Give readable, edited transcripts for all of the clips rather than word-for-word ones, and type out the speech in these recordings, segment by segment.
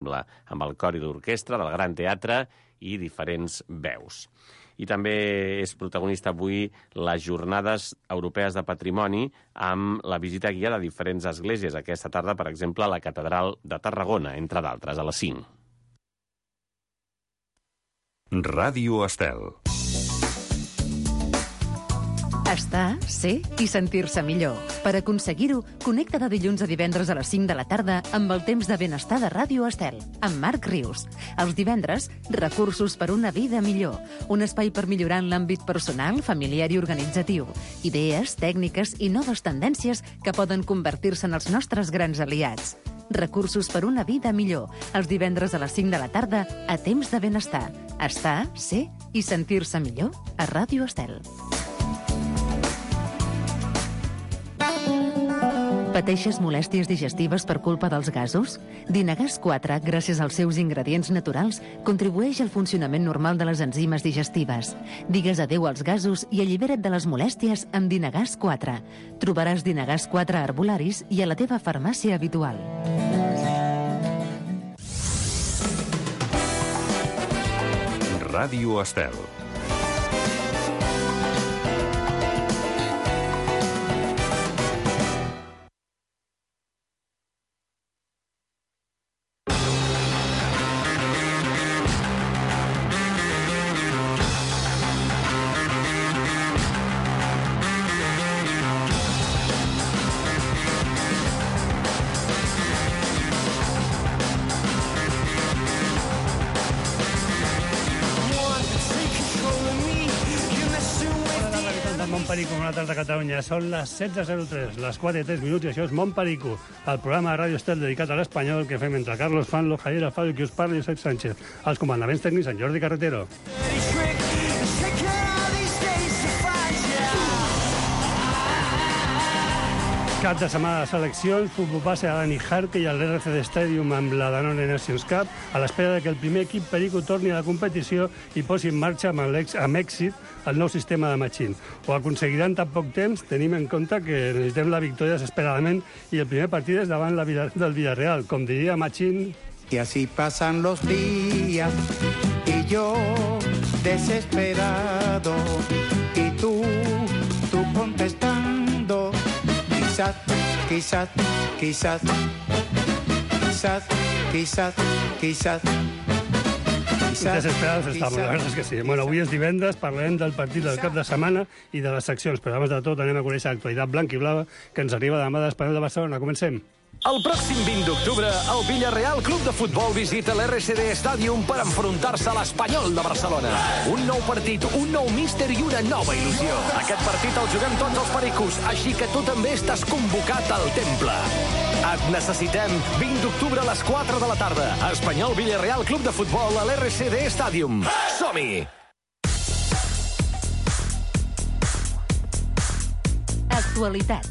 amb el cor i l'orquestra del Gran Teatre i diferents veus. I també és protagonista avui les Jornades Europees de Patrimoni amb la visita guiada a diferents esglésies. Aquesta tarda, per exemple, a la Catedral de Tarragona, entre d'altres, a les 5. Ràdio Estel. Estar, ser i sentir-se millor. Per aconseguir-ho, connecta de dilluns a divendres a les 5 de la tarda amb el temps de benestar de Ràdio Estel, amb Marc Rius. Els divendres, recursos per una vida millor. Un espai per millorar en l'àmbit personal, familiar i organitzatiu. Idees, tècniques i noves tendències que poden convertir-se en els nostres grans aliats. Recursos per una vida millor. Els divendres a les 5 de la tarda a temps de benestar. Estar, ser i sentir-se millor a Ràdio Estel. Pateixes molèsties digestives per culpa dels gasos? Dinagas 4, gràcies als seus ingredients naturals, contribueix al funcionament normal de les enzimes digestives. Digues adéu als gasos i allibera't de les molèsties amb Dinagas 4. Trobaràs Dinagas 4 a herbolaris i a la teva farmàcia habitual. Ràdio Estel. Montperico, una tarda a Catalunya. Són les 16:03, les 4:03, i això és Montperico, el programa de Ràdio Estel dedicat a l'espanyol que fem entre Carlos Fanlo, Javier Alfaro, qui us parla, i Josep Sánchez. Els comandaments tècnics, en Jordi Carretero. Cap de setmana de seleccions, futbol base a Dani Jarque i al RCD Stadium amb la Danone Nations Cup, a l'espera que el primer equip Perico torni a la competició i posi en marxa amb èxit el nou sistema de matxín. Ho aconseguiran tan poc temps, tenim en compte que necessitem la victòria desesperadament i el primer partit és davant del Villarreal, com diria Machín. Y así pasan los días y yo desesperado y tú contestando. Quizás. Desesperados estamos, la verdad és que sí. Bueno, avui és divendres, parlarem del partit del cap de setmana i de les seccions, però abans de tot anem a conèixer l'actualitat blanca i blava que ens arriba demà de l'Espanyol de Barcelona. Comencem. El pròxim 20 d'octubre, el Villarreal Club de Futbol visita l'RCD Stadium per enfrontar-se a l'Espanyol de Barcelona. Un nou partit, un nou míster i una nova il·lusió. Aquest partit el juguem tots els pericos, així que tu també estàs convocat al temple. Et necessitem 20 d'octubre a les 4 de la tarda. Espanyol Villarreal Club de Futbol a l'RCD Stadium. Som-hi! Actualitat.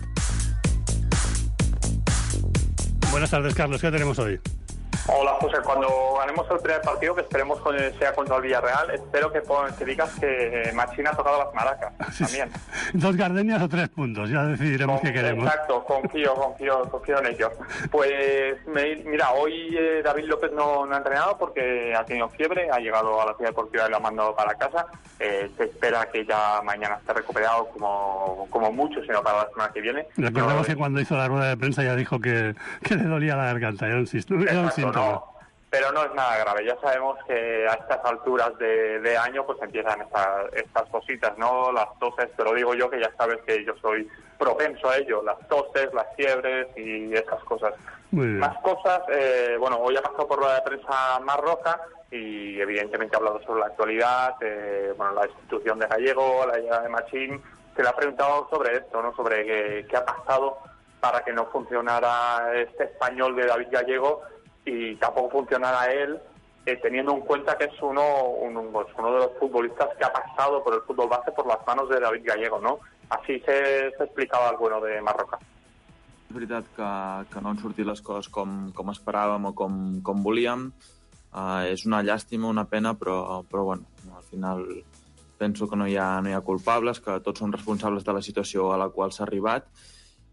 Buenas tardes, Carlos. ¿Qué tenemos hoy? Hola, José. Cuando ganemos el primer partido, que esperemos que sea contra el Villarreal, espero que digas que Machín ha tocado las maracas. Sí, también. 2 gardenias o 3 puntos. Ya decidiremos qué queremos. Exacto. Confío en ello. Pues, mira, hoy David López no ha entrenado porque ha tenido fiebre, ha llegado a la ciudad deportiva y lo ha mandado para casa. Se espera que ya mañana esté recuperado como mucho, sino para la semana que viene. Recordemos que cuando hizo la rueda de prensa ya dijo que le dolía la garganta. Era un síntoma. No, pero no es nada grave. Ya sabemos que a estas alturas de año pues empiezan estas cositas, ¿no? Las toses, te lo digo yo, que ya sabes que yo soy propenso a ello. Las toses, las fiebres y esas cosas. Más cosas, bueno, hoy ha pasado por rueda de prensa Marroca y evidentemente ha hablado sobre la actualidad, bueno, la destitución de Gallego, la llegada de Machín. Se le ha preguntado sobre esto, ¿no? Sobre qué ha pasado para que no funcionara este español de David Gallego y tampoco funcionara él, teniendo en cuenta que es uno de los futbolistas que ha pasado por el fútbol base por las manos de David Gallego, ¿no? Así se explicava el bueno de Marroca. És veritat que no han sortit les coses com esperàvem o com volíem. És una llàstima, una pena, però bueno, al final penso que no hi ha culpables, que tots són responsables de la situació a la qual s'ha arribat.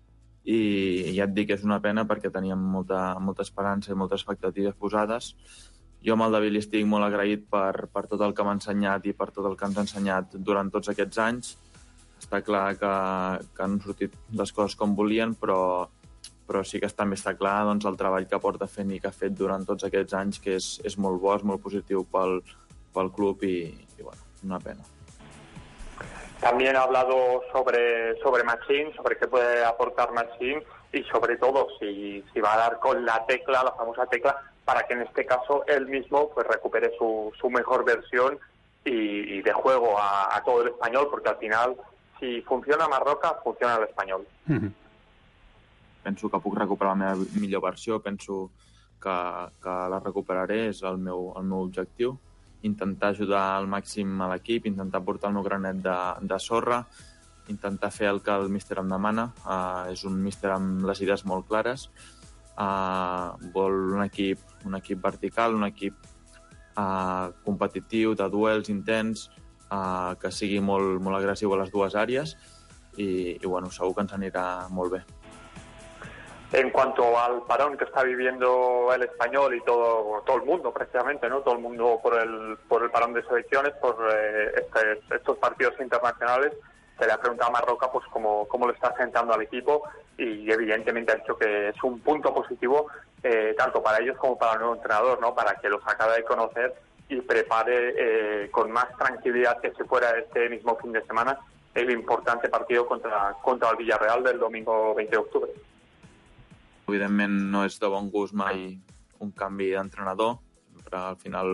i ja et dic que és una pena perquè teníem molta esperança i moltes expectatives posades. Jo amb el David li estic molt agraït per tot el que m'ha ensenyat i per tot el que ens ha ensenyat durant tots aquests anys. Està clar que han sortit les coses com volien, però sí que també està clar doncs, el treball que porta fent i que ha fet durant tots aquests anys, que és molt bo, és molt positiu pel club i bueno, una pena. También ha hablado sobre Machín, sobre qué puede aportar Machín y sobre todo si va a dar con la famosa tecla, para que en este caso él mismo pues recupere su mejor versión y de juego a todo el Espanyol, porque al final, si funciona Marroca, funciona el Espanyol. Penso que puc recuperar la meva millor versió, penso que la recuperaré, és el meu objectiu. Intentar ajudar al màxim a l'equip, intentar portar el meu granet de sorra, intentar fer el que el míster em demana. És un míster amb les idees molt clares. Vol un equip vertical, un equip competitiu, de duels intens, que sigui molt, molt agressiu a les dues àrees i bueno, segur que ens anirà molt bé. En cuanto al parón que está viviendo el Espanyol y todo el mundo prácticamente, ¿no? Todo el mundo por el parón de selecciones, por estos partidos internacionales, se le ha preguntado a Marroca pues cómo lo está sentando al equipo y evidentemente ha dicho que es un punto positivo tanto para ellos como para el nuevo entrenador, ¿no? Para que los acabe de conocer y prepare con más tranquilidad que si fuera este mismo fin de semana el importante partido contra el Villarreal del domingo 20 de octubre. Evidentment no és de bon gust mai un canvi d'entrenador, però al final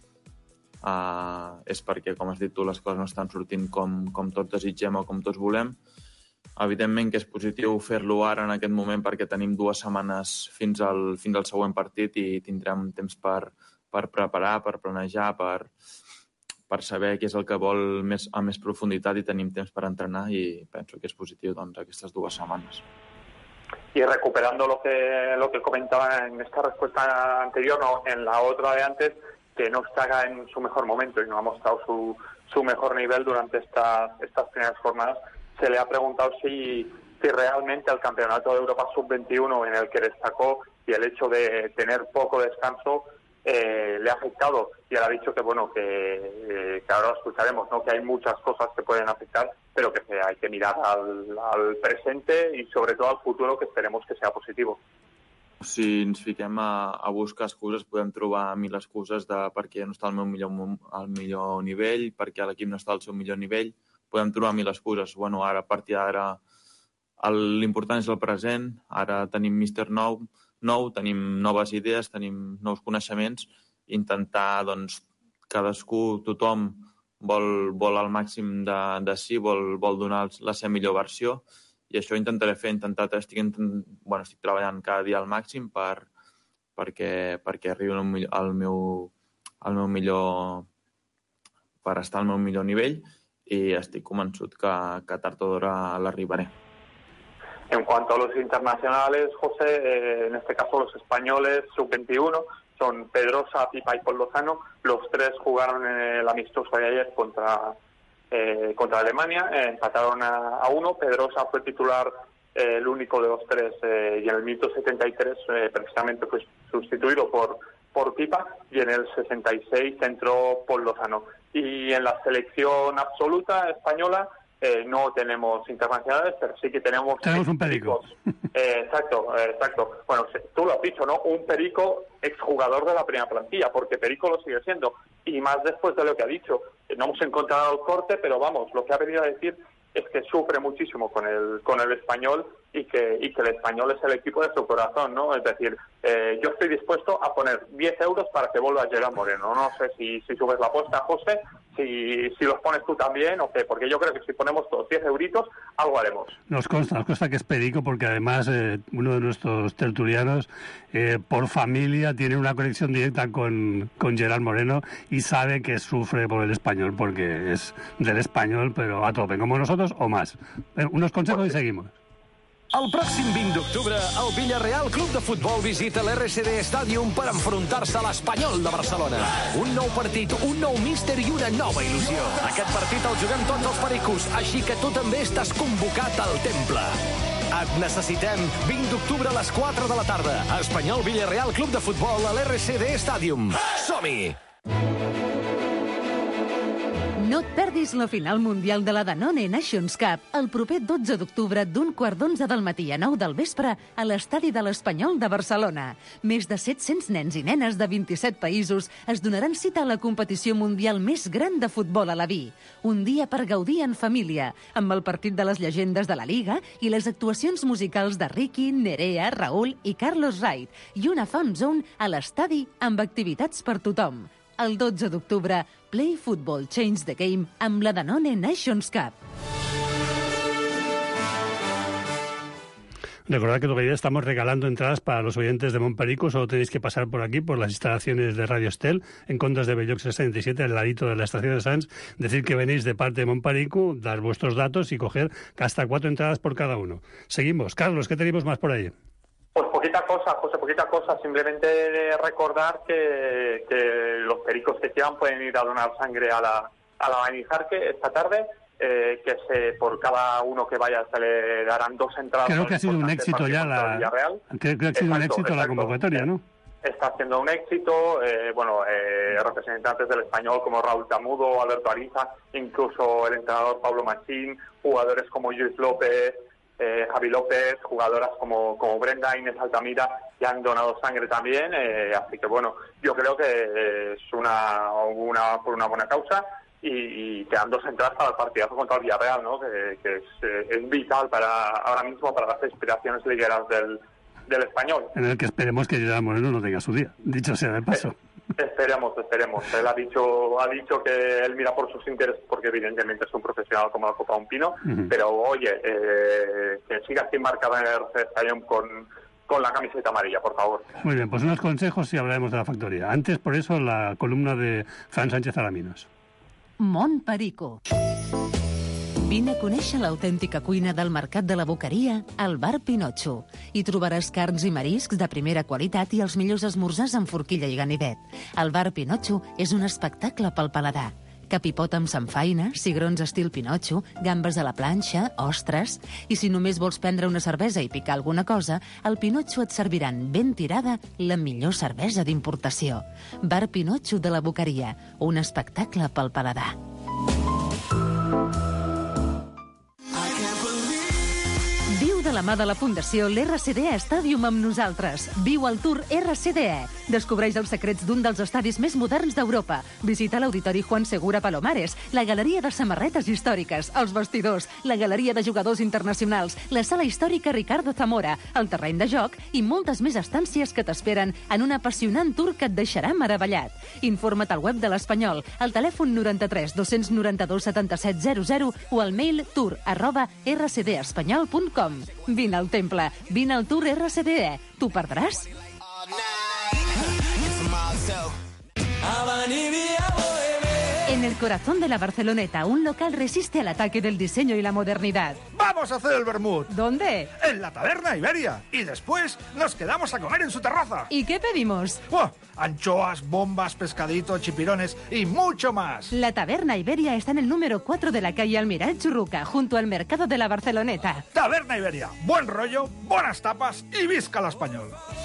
és perquè, com has dit tu, les coses no estan sortint com tots desitgem o com tots volem. Evidentment que és positiu fer-lo ara en aquest moment perquè tenim 2 setmanes fins al següent partit i tindrem temps per preparar, per planejar, per saber què és el que vol a més profunditat i tenim temps per entrenar i penso que és positiu doncs, aquestes 2 setmanes. Y recuperando lo que comentaba en esta respuesta anterior, no, en la otra de antes, que no está en su mejor momento y no ha mostrado su mejor nivel durante estas primeras jornadas, se le ha preguntado si realmente el Campeonato de Europa Sub-21 en el que destacó y el hecho de tener poco descanso le ha afectado, y él ha dicho que bueno que ahora lo escucharemos, ¿no? Que hay muchas cosas que pueden afectar, pero que hay que mirar al presente y sobre todo al futuro, que esperemos que sea positivo. Si ens fiquem a buscar excuses, podem trobar 1000 excuses de per què no està al millor nivell, per què l'equip no està al seu millor nivell. Podem trobar 1000 excuses. Bueno, ara, a partir d'ara, l'important és el present. Ara tenim míster nou, tenim noves idees, tenim nous coneixements. Intentar, doncs, cadascú, tothom, vol al màxim de si, vol donar la seva millor versió. I això intentaré fer, estic treballant cada dia al màxim perquè arribi al meu millor, per estar al meu millor nivell, i estic convençut que tard o d'hora l'arribaré. En cuanto a los internacionales, José, en este caso los españoles sub-21, son Pedrosa, Pipa y Pol Lozano. Los 3 jugaron en el amistoso de ayer contra Alemania, empataron a 1. Pedrosa fue titular, el único de los 3, y en el minuto 73 precisamente fue sustituido por Pipa, y en el 66 entró Pol Lozano. Y en la selección absoluta española no tenemos internacionales, pero sí que tenemos un perico. Exacto. Bueno, tú lo has dicho, ¿no? Un perico exjugador de la primera plantilla, porque perico lo sigue siendo. Y más después de lo que ha dicho. No hemos encontrado el corte, pero vamos, lo que ha venido a decir es que sufre muchísimo con el Espanyol y que el Espanyol es el equipo de su corazón, ¿no? Es decir, yo estoy dispuesto a poner 10 euros para que vuelva Gerard Moreno. No sé si subes la apuesta, José, si los pones tú también o qué, porque yo creo que si ponemos todos 10 euritos, algo haremos. Nos consta que es perico, porque además uno de nuestros tertulianos por familia tiene una conexión directa con Gerard Moreno y sabe que sufre por el Espanyol, porque es del Espanyol, pero a tope, como nosotros o más. Unos consejos y seguimos. El pròxim 20 d'octubre, el Villarreal Club de Futbol visita l'RCD Stadium per enfrontar-se a l'Espanyol de Barcelona. Un nou partit, un nou míster i una nova il·lusió. Aquest partit el juguem tots els pericos, així que tu també estàs convocat al temple. Et necessitem. 20 d'octubre a les 4 de la tarda. Espanyol Villarreal Club de Futbol a l'RCD Stadium. Som-hi! No et perdis la final mundial de la Danone Nations Cup el proper 12 d'octubre d'un 11:15 del matí a 9 del vespre a l'estadi de l'Espanyol de Barcelona. Més de 700 nens i nenes de 27 països es donaran cita a la competició mundial més gran de futbol a la Vi. Un dia per gaudir en família, amb el partit de les llegendes de la Liga i les actuacions musicals de Ricky, Nerea, Raúl i Carlos Wright i una fan zone a l'estadi amb activitats per tothom. El 12 d'octubre, Play Football Change the Game amb la Danone Nations Cup. Recordad que todavía estamos regalando entradas para los oyentes de Montperico. Solo tenéis que pasar por aquí, por las instalaciones de Radio Estel, en Condas de Belloc 67, al ladito de la estación de Sants. Decir que venís de parte de Montperico, dar vuestros datos y coger hasta 4 entradas por cada uno. Seguimos. Carlos, ¿qué tenemos más por ahí? Pues poquita cosa, José, poquita cosa. Simplemente recordar que los pericos que quieran pueden ir a donar sangre a la Benijarque esta tarde, por cada uno que vaya se le darán 2 entradas. Creo que ha sido un éxito ya creo que ha sido un éxito la convocatoria, ¿no? Está haciendo un éxito, representantes del Español como Raúl Tamudo, Alberto Ariza, incluso el entrenador Pablo Machín, jugadores como Luis López, Javi López, jugadoras como Brenda, Inés Altamira, ya han donado sangre también, así que bueno, yo creo que es por una buena causa y quedan 2 entradas para el partidazo contra el Villarreal, ¿no? que es vital ahora mismo para las aspiraciones ligueras del Español. En el que esperemos que Gerard Moreno no tenga su día, dicho sea de paso. Esperemos. Él ha dicho que él mira por sus intereses porque evidentemente es un profesional como la Copa de un Pino, pero oye, que siga así marcada en el RC Stadium con la camiseta amarilla, por favor. Muy bien, pues unos consejos y hablaremos de la factoría. Antes, por eso, la columna de Fran Sánchez Alaminos. Montperico. Vine a conèixer l'autèntica cuina del Mercat de la Boqueria al Bar Pinotxo. Hi trobaràs carns i mariscs de primera qualitat i els millors esmorzars amb forquilla i ganivet. El Bar Pinotxo és un espectacle pel paladar. Capipot amb samfaina, cigrons estil Pinotxo, gambes a la planxa, ostres... I si només vols prendre una cervesa i picar alguna cosa, al Pinotxo et serviran ben tirada la millor cervesa d'importació. Bar Pinotxo de la Boqueria, un espectacle pel paladar. Viu de la mà de la Fundació l'RCD Stadium amb nosaltres. Viu el Tour RCDE. Descobreix els secrets d'un dels estadis més moderns d'Europa. Visita l'Auditori Juan Segura Palomares, la Galeria de Samarretes Històriques, els vestidors, la Galeria de Jugadors Internacionals, la Sala Històrica Ricardo Zamora, el terreny de joc i moltes més estàncies que t'esperen en un apassionant tour que et deixarà meravellat. Informa't al web de l'Espanyol, al telèfon 93 292 77 00 o al mail tour@rcdespanyol.com. Vine al temple, vine al Tour RCDE. T'ho perdràs? En el corazón de la Barceloneta, un local resiste al ataque del diseño y la modernidad. ¡Vamos a hacer el vermut! ¿Dónde? En la Taberna Iberia. Y después nos quedamos a comer en su terraza. ¿Y qué pedimos? ¡Buah! Anchoas, bombas, pescaditos, chipirones y mucho más. La Taberna Iberia está en el número 4 de la calle Almirall Churruca, junto al mercado de la Barceloneta. Taberna Iberia. Buen rollo, buenas tapas y visca la español.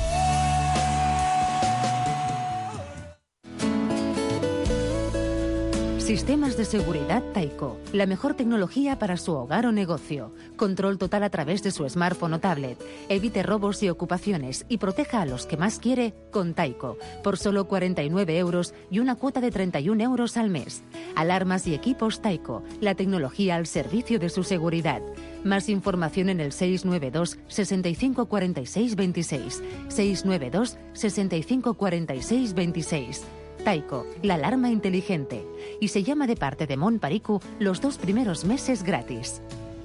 Sistemas de seguridad Taiko. La mejor tecnología para su hogar o negocio. Control total a través de su smartphone o tablet. Evite robos y ocupaciones y proteja a los que más quiere con Taiko. Por solo 49 euros y una cuota de 31 euros al mes. Alarmas y equipos Taiko. La tecnología al servicio de su seguridad. Más información en el 692 65 46 26. 692 65 46 26. Taiko, la alarma inteligente. Y se llama de parte de Montperico los 2 primeros meses gratis.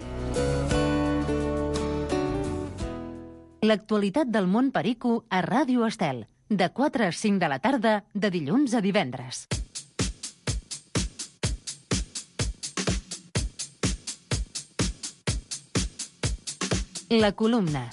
L'actualitat del Montperico a Ràdio Estel. De 4 a 5 de la tarda, de dilluns a divendres. La columna.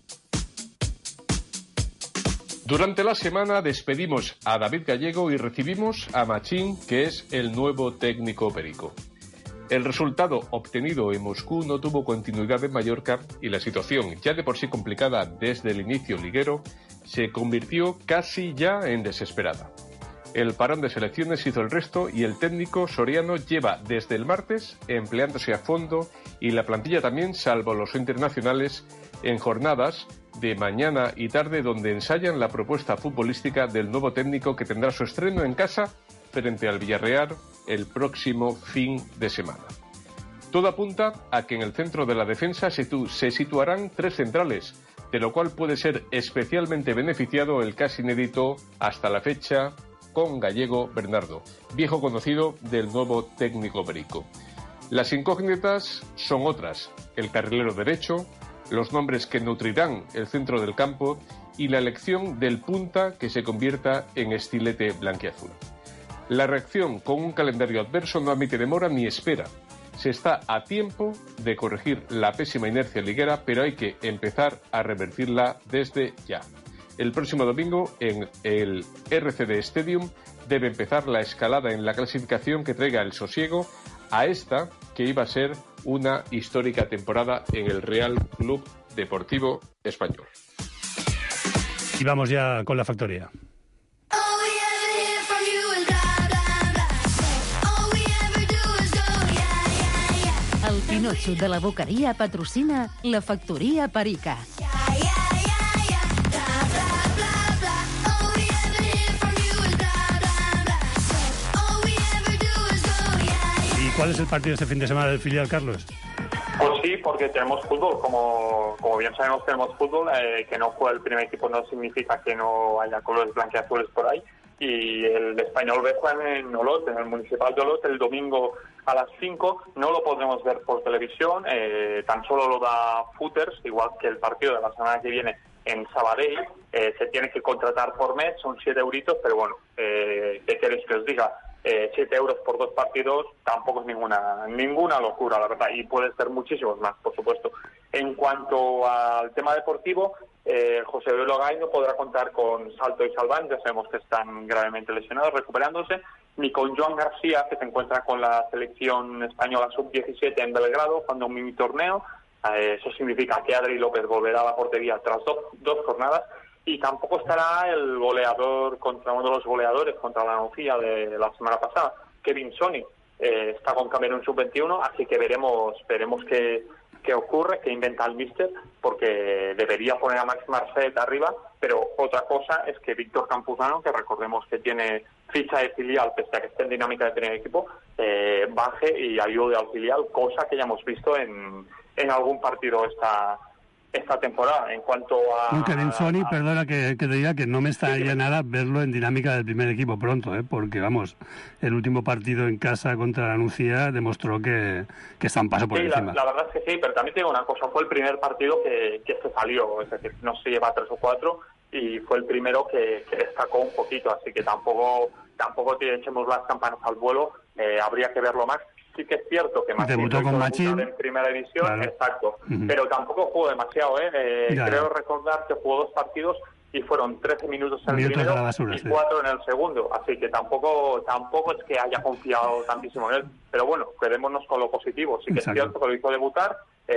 Durante la semana despedimos a David Gallego y recibimos a Machín, que es el nuevo técnico perico. El resultado obtenido en Moscú no tuvo continuidad en Mallorca y la situación, ya de por sí complicada desde el inicio liguero, se convirtió casi ya en desesperada. El parón de selecciones hizo el resto y el técnico soriano lleva desde el martes empleándose a fondo y la plantilla también, salvo los internacionales, en jornadas de mañana y tarde donde ensayan la propuesta futbolística del nuevo técnico que tendrá su estreno en casa frente al Villarreal el próximo fin de semana. Todo apunta a que en el centro de la defensa se situarán 3 centrales, de lo cual puede ser especialmente beneficiado el casi inédito hasta la fecha con Gallego Bernardo, viejo conocido del nuevo técnico perico. Las incógnitas son otras: el carrilero derecho, los nombres que nutrirán el centro del campo y la elección del punta que se convierta en estilete blanquiazul. La reacción con un calendario adverso no admite demora ni espera. Se está a tiempo de corregir la pésima inercia liguera, pero hay que empezar a revertirla desde ya. El próximo domingo, en el RCD Stadium, debe empezar la escalada en la clasificación que traiga el sosiego a esta que iba a ser una histórica temporada en el Real Club Deportivo Español. Y vamos ya con la factoría. El Pinocho de la Boqueria patrocina la Factoria Perica. ¿Cuál es el partido este fin de semana del filial, Carlos? Pues sí, porque tenemos fútbol, como bien sabemos tenemos fútbol, que no juega el primer equipo no significa que no haya colores blanquiazules por ahí, y el Español B juega en Olot, en el Municipal de Olot, el domingo a las 5, no lo podremos ver por televisión, tan solo lo da Footers, igual que el partido de la semana que viene en Sabadell, se tiene que contratar por mes, son 7 euritos, pero bueno, ¿qué queréis que os diga? 7 euros por 2 partidos tampoco es ninguna locura, la verdad, y puede ser muchísimos más, por supuesto. En cuanto al tema deportivo, José Luis Logay no podrá contar con Salto y Salván, ya sabemos que están gravemente lesionados, recuperándose, ni con Joan García, que se encuentra con la selección española sub-17 en Belgrado, jugando un mini torneo. Eso significa que Adri López volverá a la portería tras dos jornadas. Y tampoco estará el goleador contra uno de los goleadores contra la Nucía de la semana pasada, Kevin Sony. Está con Camerún sub-21, así que veremos qué ocurre, qué inventa el míster, porque debería poner a Max Marcet arriba, pero otra cosa es que Víctor Campuzano, que recordemos que tiene ficha de filial, pese a que esté en dinámica de tener equipo, baje y ayude al filial, cosa que ya hemos visto en algún partido esta temporada. En cuanto a... Kevin Sony, perdona que te diga que no me extrañaría nada verlo en dinámica del primer equipo pronto, porque vamos, el último partido en casa contra la Nucía demostró que está un paso por encima. La verdad es que sí, pero también te digo una cosa, fue el primer partido que se salió, es decir, no se lleva 3 o 4 y fue el primero que destacó un poquito, así que tampoco te echemos las campanas al vuelo, habría que verlo más. Sí que es cierto que Machín debutó con Machín en primera división, claro. Exacto, pero tampoco jugó demasiado, creo recordar que jugó 2 partidos y fueron 13 minutos en el primero basura, y 4 en el segundo, así que tampoco es que haya confiado tantísimo en él, pero bueno, quedémonos con lo positivo. Sí que es cierto que lo hizo debutar.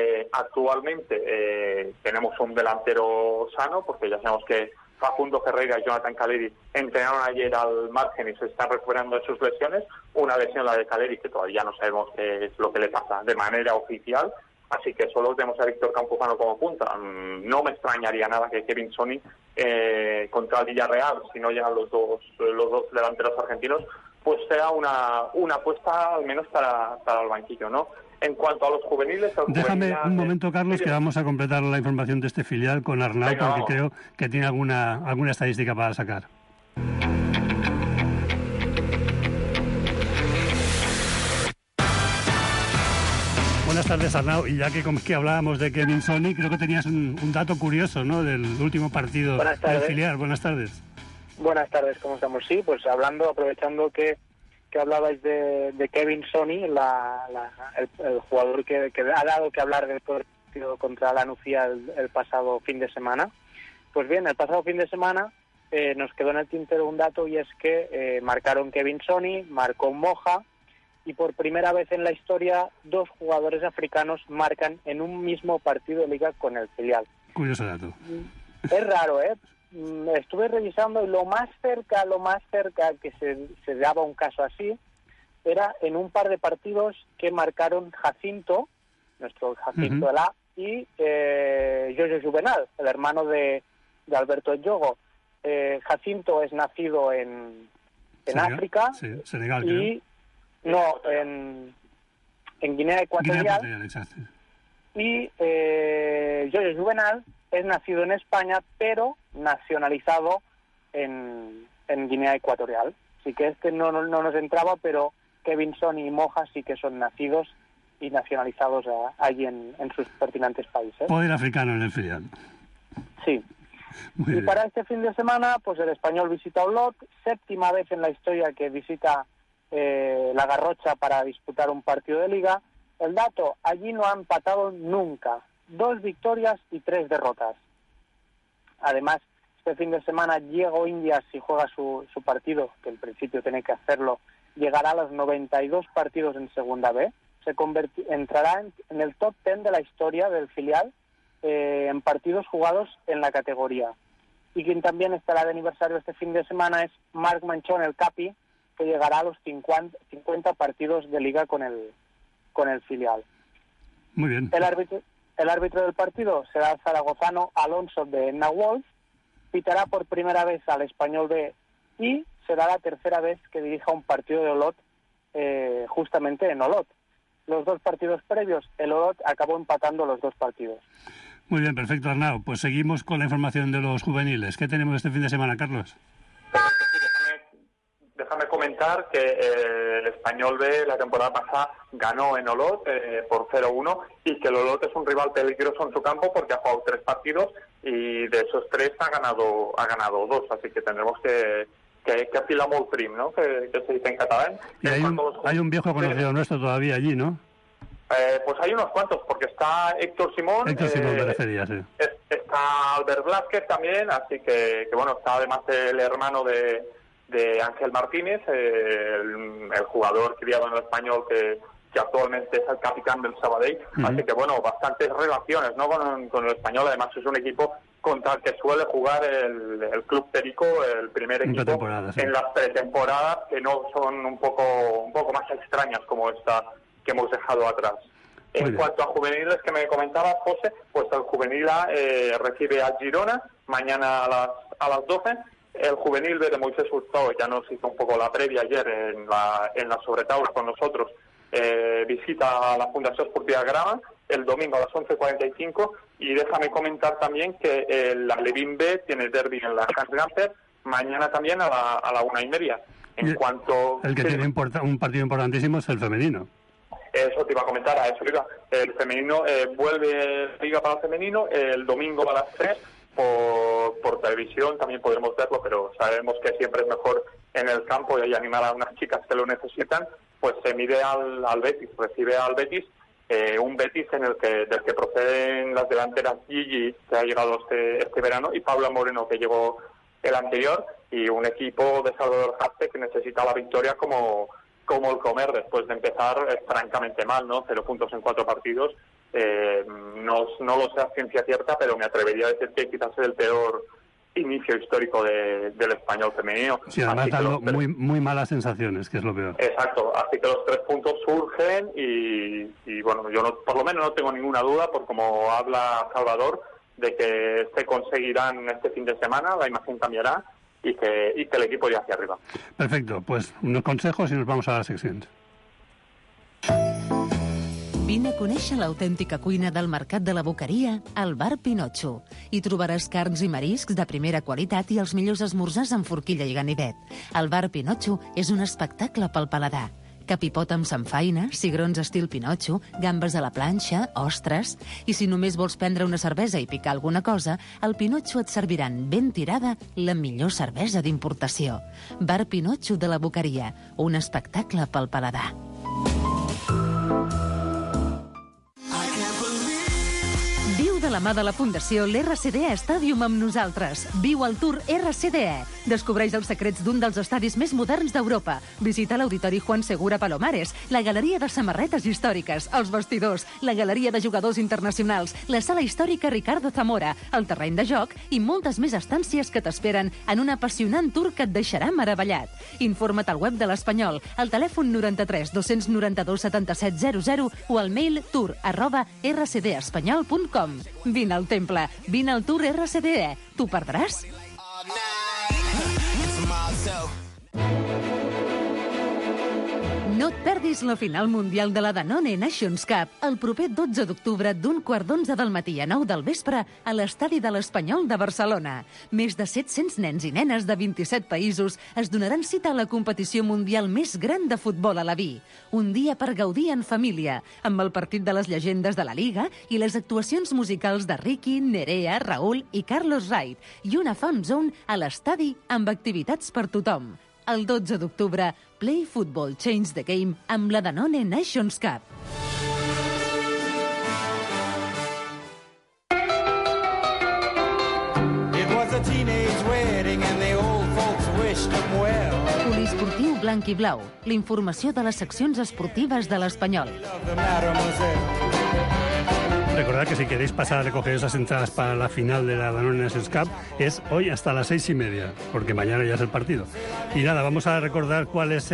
Actualmente tenemos un delantero sano, porque ya sabemos que Facundo Ferreira y Jonathan Caleri entrenaron ayer al margen y se están recuperando de sus lesiones. Una lesión, la de Caleri, que todavía no sabemos qué es lo que le pasa de manera oficial. Así que solo tenemos a Víctor Campuzano como punta. No me extrañaría nada que Kevin Sony contra el Villarreal, si no llegan los dos delanteros argentinos, pues sea una apuesta al menos para el banquillo, ¿no? En cuanto a los juveniles... Déjame un momento, Carlos, que vamos a completar la información de este filial con Arnau, porque vamos. Creo que tiene alguna estadística para sacar. Buenas tardes, Arnau. Y ya que hablábamos de Kevin Sony, creo que tenías un dato curioso, ¿no?, del último partido del filial. Buenas tardes. Buenas tardes, ¿cómo estamos? Sí, pues aprovechando que hablabais de Kevin Sony, el jugador que ha dado que hablar del partido contra la Nucía el pasado fin de semana. Pues bien, el pasado fin de semana nos quedó en el tintero un dato, y es que marcaron Kevin Sony, marcó Moja, y por primera vez en la historia 2 jugadores africanos marcan en un mismo partido de liga con el filial. Curioso dato. Es raro, ¿eh? Estuve revisando y lo más cerca que se daba un caso así era en un par de partidos que marcaron Jacinto, nuestro Jacinto Elá, y Yoyo Juvenal, el hermano de Alberto Yogo. Jacinto es nacido en África, Senegal, y no, en Guinea Ecuatorial, exacto. Y Yoyo Juvenal es nacido en España, pero nacionalizado en Guinea Ecuatorial. Así que no nos entraba, pero Kevin Sonny y Moja sí que son nacidos y nacionalizados allí en sus pertinentes países. Poder africano en el filial. Sí. Y para este fin de semana, pues el Español visita Olot, 7ª vez en la historia que visita la Garrocha para disputar un partido de liga. El dato, allí no ha empatado nunca, 2 victorias y 3 derrotas. Además, este fin de semana Diego Indias, si juega su partido, que en principio tiene que hacerlo, llegará a los 92 partidos en Segunda B, entrará en el top 10 de la historia del filial en partidos jugados en la categoría. Y quien también estará de aniversario este fin de semana es Marc Manchón, el Capi, que llegará a los 50 partidos de liga con el filial. Muy bien. El árbitro del partido será el zaragozano Alonso de Nahuel, pitará por primera vez al Español B y será la 3ª vez que dirija un partido de Olot, justamente en Olot. Los 2 partidos previos, el Olot acabó empatando los 2 partidos. Muy bien, perfecto, Arnau. Pues seguimos con la información de los juveniles. ¿Qué tenemos este fin de semana, Carlos? Déjame comentar que el Español B la temporada pasada ganó en Olot por 0-1 y que el Olot es un rival peligroso en su campo porque ha jugado 3 partidos y de esos 3 ha ganado 2, así que tendremos que afilar molt prim, ¿no? Que se dice en catalán. Y hay un viejo conocido nuestro todavía allí, ¿no? Pues hay unos cuantos, porque está Héctor Simón. Héctor Simón me refería, sí. Está Albert Blázquez también, así que bueno, está además el hermano de Ángel Martínez, el jugador criado en el Español que actualmente es el capitán del Sabadell. Así que bueno, bastantes relaciones, ¿no? con el Español. Además es un equipo contra el que suele jugar el Club Perico, el primer equipo en las pretemporadas, que no son un poco más extrañas como esta que hemos dejado atrás. En cuanto a juveniles que me comentabas, José, pues el juvenil A recibe a Girona mañana a las 12. El juvenil B de Moisés Hurtado ya nos hizo un poco la previa ayer en la sobretaula con nosotros. Visita a la Fundación Esportiva Grama el domingo a las 11:45 y déjame comentar también que el Alevín B tiene derbi en la Hans Gamper mañana también a la 1:30. En cuanto el que tiene un partido importantísimo es el femenino. Eso te iba a comentar, a eso iba. El femenino vuelve liga para el femenino el domingo a las 3 por televisión, también podremos verlo, pero sabemos que siempre es mejor en el campo y animar a unas chicas que lo necesitan. Pues se mide al Betis, recibe al Betis, un Betis del que proceden las delanteras Gigi, que ha llegado este verano, y Paula Moreno, que llegó el anterior, y un equipo de Salvador Jarte que necesita la victoria como el comer después de empezar francamente mal, ¿no? 0 puntos en 4 partidos. No lo sé a ciencia cierta, pero me atrevería a decir que quizás es el peor inicio histórico del Español femenino. Sí, además dando muy malas sensaciones, que es lo peor. Exacto, así que los 3 puntos surgen y bueno, yo por lo menos no tengo ninguna duda, por como habla Salvador, de que se conseguirán este fin de semana, la imagen cambiará y que el equipo irá hacia arriba. Perfecto, pues unos consejos y nos vamos a las seccions. Vine a conèixer l'autèntica cuina del Mercat de la Boqueria al Bar Pinotxo. Hi trobaràs carns i mariscs de primera qualitat i els millors esmorzars amb forquilla i ganivet. El Bar Pinotxo és un espectacle pel paladar. Capipot amb samfaina, cigrons estil Pinotxo, gambes a la planxa, ostres... I si només vols prendre una cervesa i picar alguna cosa, al Pinotxo et serviran ben tirada la millor cervesa d'importació. Bar Pinotxo de la Boqueria, un espectacle pel paladar. la mà de la Fundació l'RCDE Stadium amb nosaltres. Viu el Tour RCDE. Descobreix els secrets d'un dels estadis més moderns d'Europa. Visita l'Auditori Juan Segura Palomares, la galeria de samarretes històriques, els vestidors, la galeria de jugadors internacionals, la sala històrica Ricardo Zamora, el terreny de joc i moltes més estàncies que t'esperen en un apassionant tour que et deixarà meravellat. Informa't al web de l'Espanyol, al telèfon 93 292 77 00 o al mail tour@rcdespanyol.com. Vine al temple, vine al Tour RCDE. T'ho perdràs? No et perdis la final mundial de la Danone Nations Cup el proper 12 d'octubre d'un 11:15 del matí a 9 del vespre a l'estadi de l'Espanyol de Barcelona. Més de 700 nens i nenes de 27 països es donaran cita a la competició mundial més gran de futbol a la vi. Un dia per gaudir en família, amb el partit de les llegendes de la Liga i les actuacions musicals de Ricky, Nerea, Raúl i Carlos Wright i una fan zone a l'estadi amb activitats per tothom. El 12 d'octubre, Play Football Change the Game amb la Danone Nations Cup. It was a teenage wedding and the old folks wished them well. Poliesportiu blanc i blau. La informació de les seccions esportives de l'Espanyol. Recordad que si queréis pasar a recoger esas entradas para la final de la Danone Nations Cup es hoy hasta las 6:30, porque mañana ya es el partido. Y nada, vamos a recordar cuál es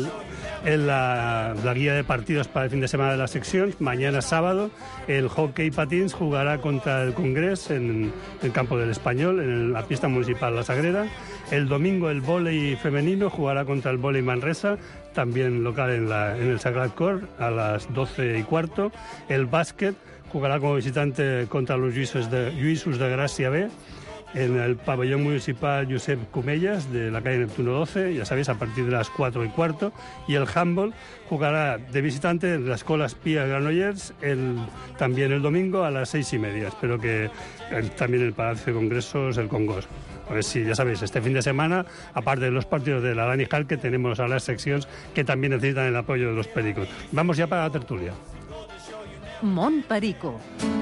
la guía de partidos para el fin de semana de las secciones. Mañana sábado el hockey patins jugará contra el Congrés en el campo del Español, en la pista municipal La Sagrera. El domingo el vóley femenino jugará contra el vóley Manresa, también local en el Sagrat Cor, a las 12:15. El básquet jugará como visitante contra los Lluïsos de Gràcia B en el pabellón municipal Josep Cumellas de la calle Neptuno 12, ya sabéis, a partir de las 4:15. Y el handball jugará de visitante en la Escola Espía Granollers también el domingo a las 6:30. Espero que también el Palacio de Congresos, el Congos. A ver si, ya sabéis, este fin de semana, aparte de los partidos de la Dani Hall, que tenemos a las secciones que también necesitan el apoyo de los pericos. Vamos ya para la tertulia. Mont Perico.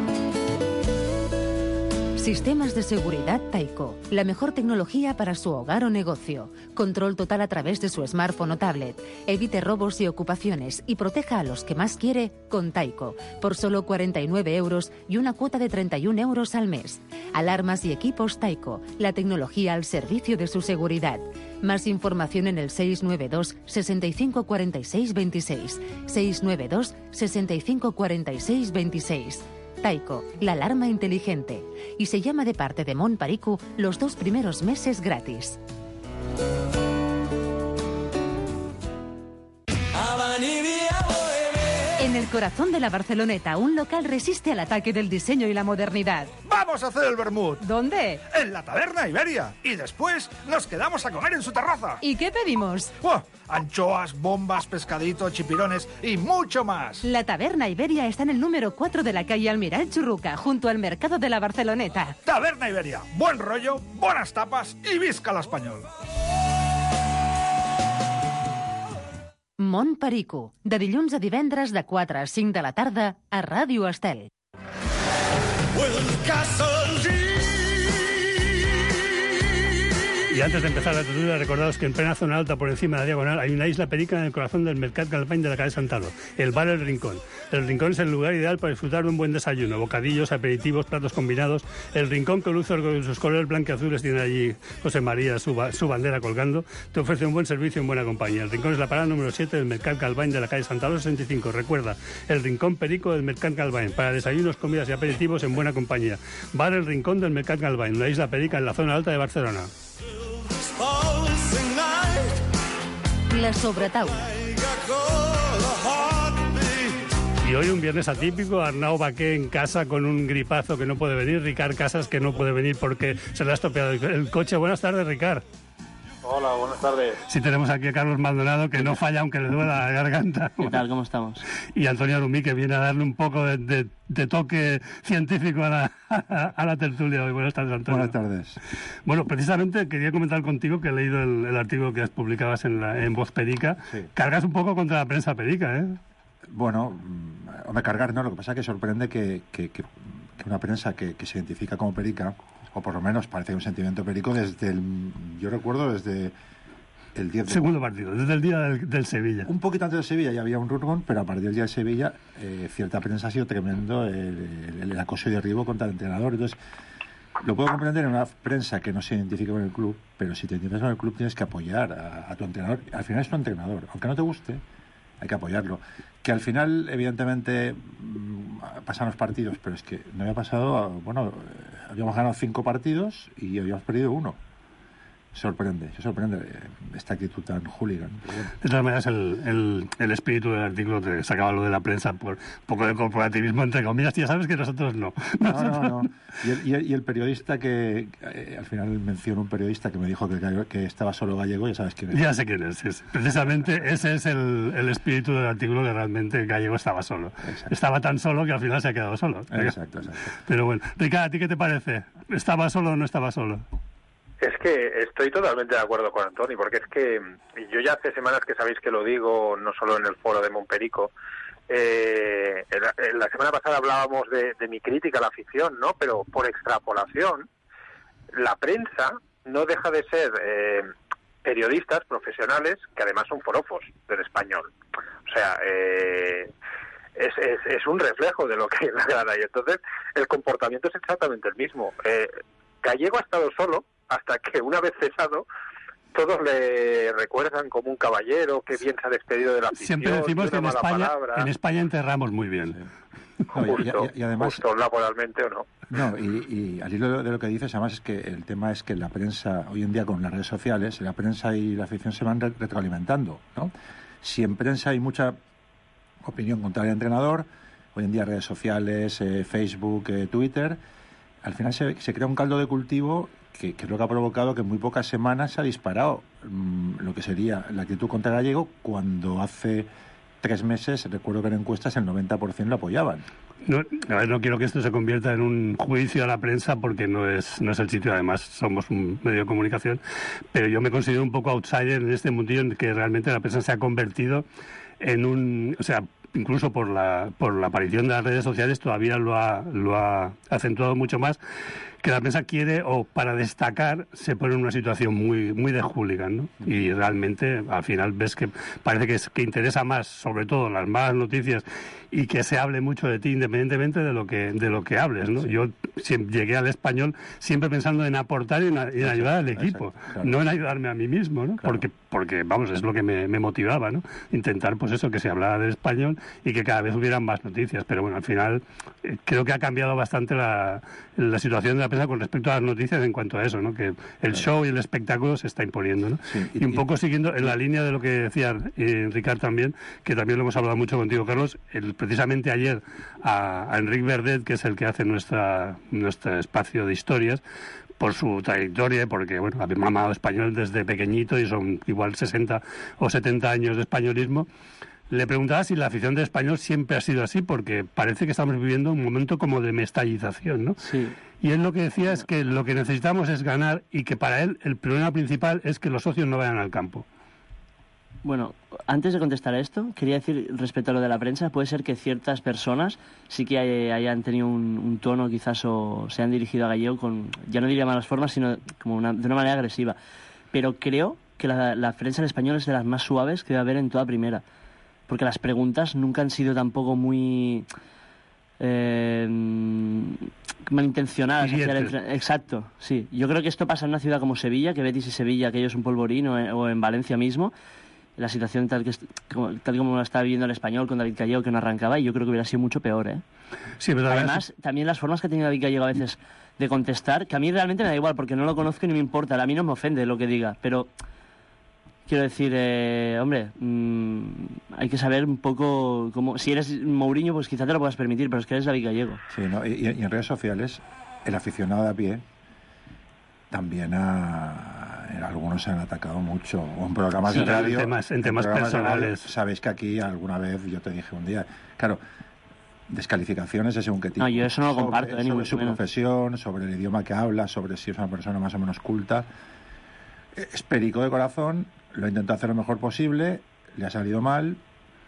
Sistemas de seguridad Tyco. La mejor tecnología para su hogar o negocio. Control total a través de su smartphone o tablet. Evite robos y ocupaciones y proteja a los que más quiere con Tyco. Por solo 49 euros y una cuota de 31 euros al mes. Alarmas y equipos Tyco. La tecnología al servicio de su seguridad. Más información en el 692 65 46 26. 692 65 46 26. Tyco, la alarma inteligente. Y se llama de parte de Mont Perico los 2 primeros meses gratis. En el corazón de la Barceloneta, un local resiste al ataque del diseño y la modernidad. ¡Vamos a hacer el vermut! ¿Dónde? En la Taberna Iberia. Y después nos quedamos a comer en su terraza. ¿Y qué pedimos? ¡Oh! Anchoas, bombas, pescadito, chipirones y mucho más. La Taberna Iberia está en el número 4 de la calle Almirall Churruca, junto al mercado de la Barceloneta. Taberna Iberia. Buen rollo, buenas tapas y visca la Espanyol. Mont Perico, de dilluns a divendres de 4 a 5 de la tarda a Ràdio Estel. Y antes de empezar la tertulia, recordaros que en plena zona alta, por encima de la diagonal, hay una isla perica en el corazón del Mercat Galvany de la calle Santalo, el bar El Rincón. El Rincón es el lugar ideal para disfrutar de un buen desayuno, bocadillos, aperitivos, platos combinados. El Rincón, que luce con sus colores blanqueazules, tiene allí José María su bandera colgando, te ofrece un buen servicio en buena compañía. El Rincón es la parada número 7 del Mercat Galvany de la calle Santalo 65. Recuerda, el Rincón Perico del Mercat Galvany, para desayunos, comidas y aperitivos en buena compañía. Bar El Rincón del Mercat Galvany, una isla perica en la zona alta de Barcelona. La sobretaula. Y hoy un viernes atípico, Arnau Baqué en casa con un gripazo que no puede venir, Ricard Casas que no puede venir porque se le ha estropeado el coche. Buenas tardes, Ricard. Hola, buenas tardes. Sí, tenemos aquí a Carlos Maldonado, que no falla aunque le duela la garganta. ¿Qué tal? ¿Cómo estamos? Y Antonio Arumí, que viene a darle un poco de toque científico a la tertulia hoy. Buenas tardes, Antonio. Buenas tardes. Bueno, precisamente quería comentar contigo que he leído el artículo que publicabas en Voz Perica. Sí. Cargas un poco contra la prensa perica, ¿eh? Bueno, hombre, cargar no, lo que pasa es que sorprende que una prensa que se identifica como perica, o por lo menos parece un sentimiento perico yo recuerdo desde el 10 de... Segundo partido, desde el día del Sevilla. Un poquito antes del Sevilla ya había un run, pero a partir del día del Sevilla cierta prensa ha sido tremendo el acoso y derribo contra el entrenador. Entonces, lo puedo comprender en una prensa que no se identifica con el club, pero si te identificas con el club tienes que apoyar a tu entrenador. Al final es tu entrenador, aunque no te guste, hay que apoyarlo. Que al final, evidentemente, pasan los partidos, pero es que no había pasado... Bueno, habíamos ganado 5 partidos y habíamos perdido 1. Sorprende esta actitud tan hooligan. De todas maneras, el espíritu del artículo te sacaba lo de la prensa por un poco de corporativismo, entre comillas, ya sabes que nosotros no. No. Y el periodista que, al final mencionó un periodista que me dijo que estaba solo Gallego, ya sabes quién es. Ya sé quién es, sí. Precisamente ese es el espíritu del artículo, que realmente Gallego estaba solo. Exacto. Estaba tan solo que al final se ha quedado solo. Exacto. Pero bueno, Ricardo, ¿a ti qué te parece? ¿Estaba solo o no estaba solo? Es que estoy totalmente de acuerdo con Antoni, porque es que yo ya hace semanas que sabéis que lo digo, no solo en el foro de Montperico. La semana pasada hablábamos de mi crítica a la afición, ¿no? Pero por extrapolación, la prensa no deja de ser periodistas profesionales que además son forofos del español. O sea, es un reflejo de lo que es la grada, y entonces el comportamiento es exactamente el mismo. Gallego ha estado solo hasta que, una vez cesado, todos le recuerdan como un caballero, que bien se ha despedido de la afición. Siempre decimos que en España enterramos muy bien. Sí. Y además, justo, laboralmente o no. No, y al hilo de lo que dices, además es que el tema es que la prensa, hoy en día con las redes sociales, la prensa y la afición se van retroalimentando, ¿no? Si en prensa hay mucha opinión contra el entrenador, hoy en día redes sociales, Facebook, Twitter, al final se crea un caldo de cultivo que es lo que ha provocado que en muy pocas semanas se ha disparado lo que sería la actitud contra Gallego, cuando hace 3 meses, recuerdo que en encuestas el 90% lo apoyaban. No quiero que esto se convierta en un juicio a la prensa, porque no es el sitio, además somos un medio de comunicación, pero yo me considero un poco outsider en este mundillo, en que realmente la prensa se ha convertido en un... O sea, incluso por la aparición de las redes sociales todavía lo ha acentuado mucho más, que la prensa quiere, o para destacar, se pone en una situación muy de hooligan, ¿no? Y realmente al final ves que parece que interesa más, sobre todo, las malas noticias, y que se hable mucho de ti independientemente de lo que hables, ¿no? Sí. Yo llegué al Español siempre pensando en aportar y en ayudar al equipo, claro. No en ayudarme a mí mismo, ¿no? Claro. Porque vamos, es lo que me motivaba, ¿no? Intentar, pues eso, que se hablara del Español y que cada vez hubieran más noticias. Pero bueno, al final creo que ha cambiado bastante la situación de la prensa con respecto a las noticias en cuanto a eso, ¿no? Que el show y el espectáculo se está imponiendo, ¿no? Sí, y un poco siguiendo en la línea de lo que decía Ricard también, que también lo hemos hablado mucho contigo, Carlos, precisamente ayer a Enric Verdet, que es el que hace nuestro espacio de historias, por su trayectoria, porque bueno, ha mamado español desde pequeñito y son igual 60 o 70 años de españolismo. Le preguntaba si la afición del Español siempre ha sido así, porque parece que estamos viviendo un momento como de mestallización, ¿no? Sí. Y él lo que decía es que lo que necesitamos es ganar, y que para él el problema principal es que los socios no vayan al campo. Bueno, antes de contestar a esto, quería decir respecto a lo de la prensa, puede ser que ciertas personas sí que hayan tenido un tono quizás, o se han dirigido a Gallego con, ya no diría malas formas, sino como de una manera agresiva. Pero creo que la prensa en español es de las más suaves que debe haber en toda primera. Porque las preguntas nunca han sido tampoco muy malintencionadas. Exacto, sí. Yo creo que esto pasa en una ciudad como Sevilla, que Betis y Sevilla, aquello es un polvorín, o en Valencia mismo. La situación tal como la está viviendo el Español con David Gallego, que no arrancaba, y yo creo que hubiera sido mucho peor, ¿eh? Sí, pero además, también las formas que ha tenido David Gallego a veces de contestar, que a mí realmente me da igual, porque no lo conozco y no me importa, a mí no me ofende lo que diga, pero quiero decir, hombre, hay que saber un poco cómo... Si eres Mourinho, pues quizá te lo puedas permitir, pero es que eres David Gallego. Sí, ¿no? Y en redes sociales, el aficionado de a pie también algunos se han atacado mucho, o en programas de radio, en temas personales. Sabéis que aquí alguna vez yo te dije un día, claro, descalificaciones de según qué tipo. No, yo eso no lo comparto, sobre su profesión, sobre el idioma que habla, sobre si es una persona más o menos culta. Es perico de corazón, lo intentó hacer lo mejor posible, le ha salido mal,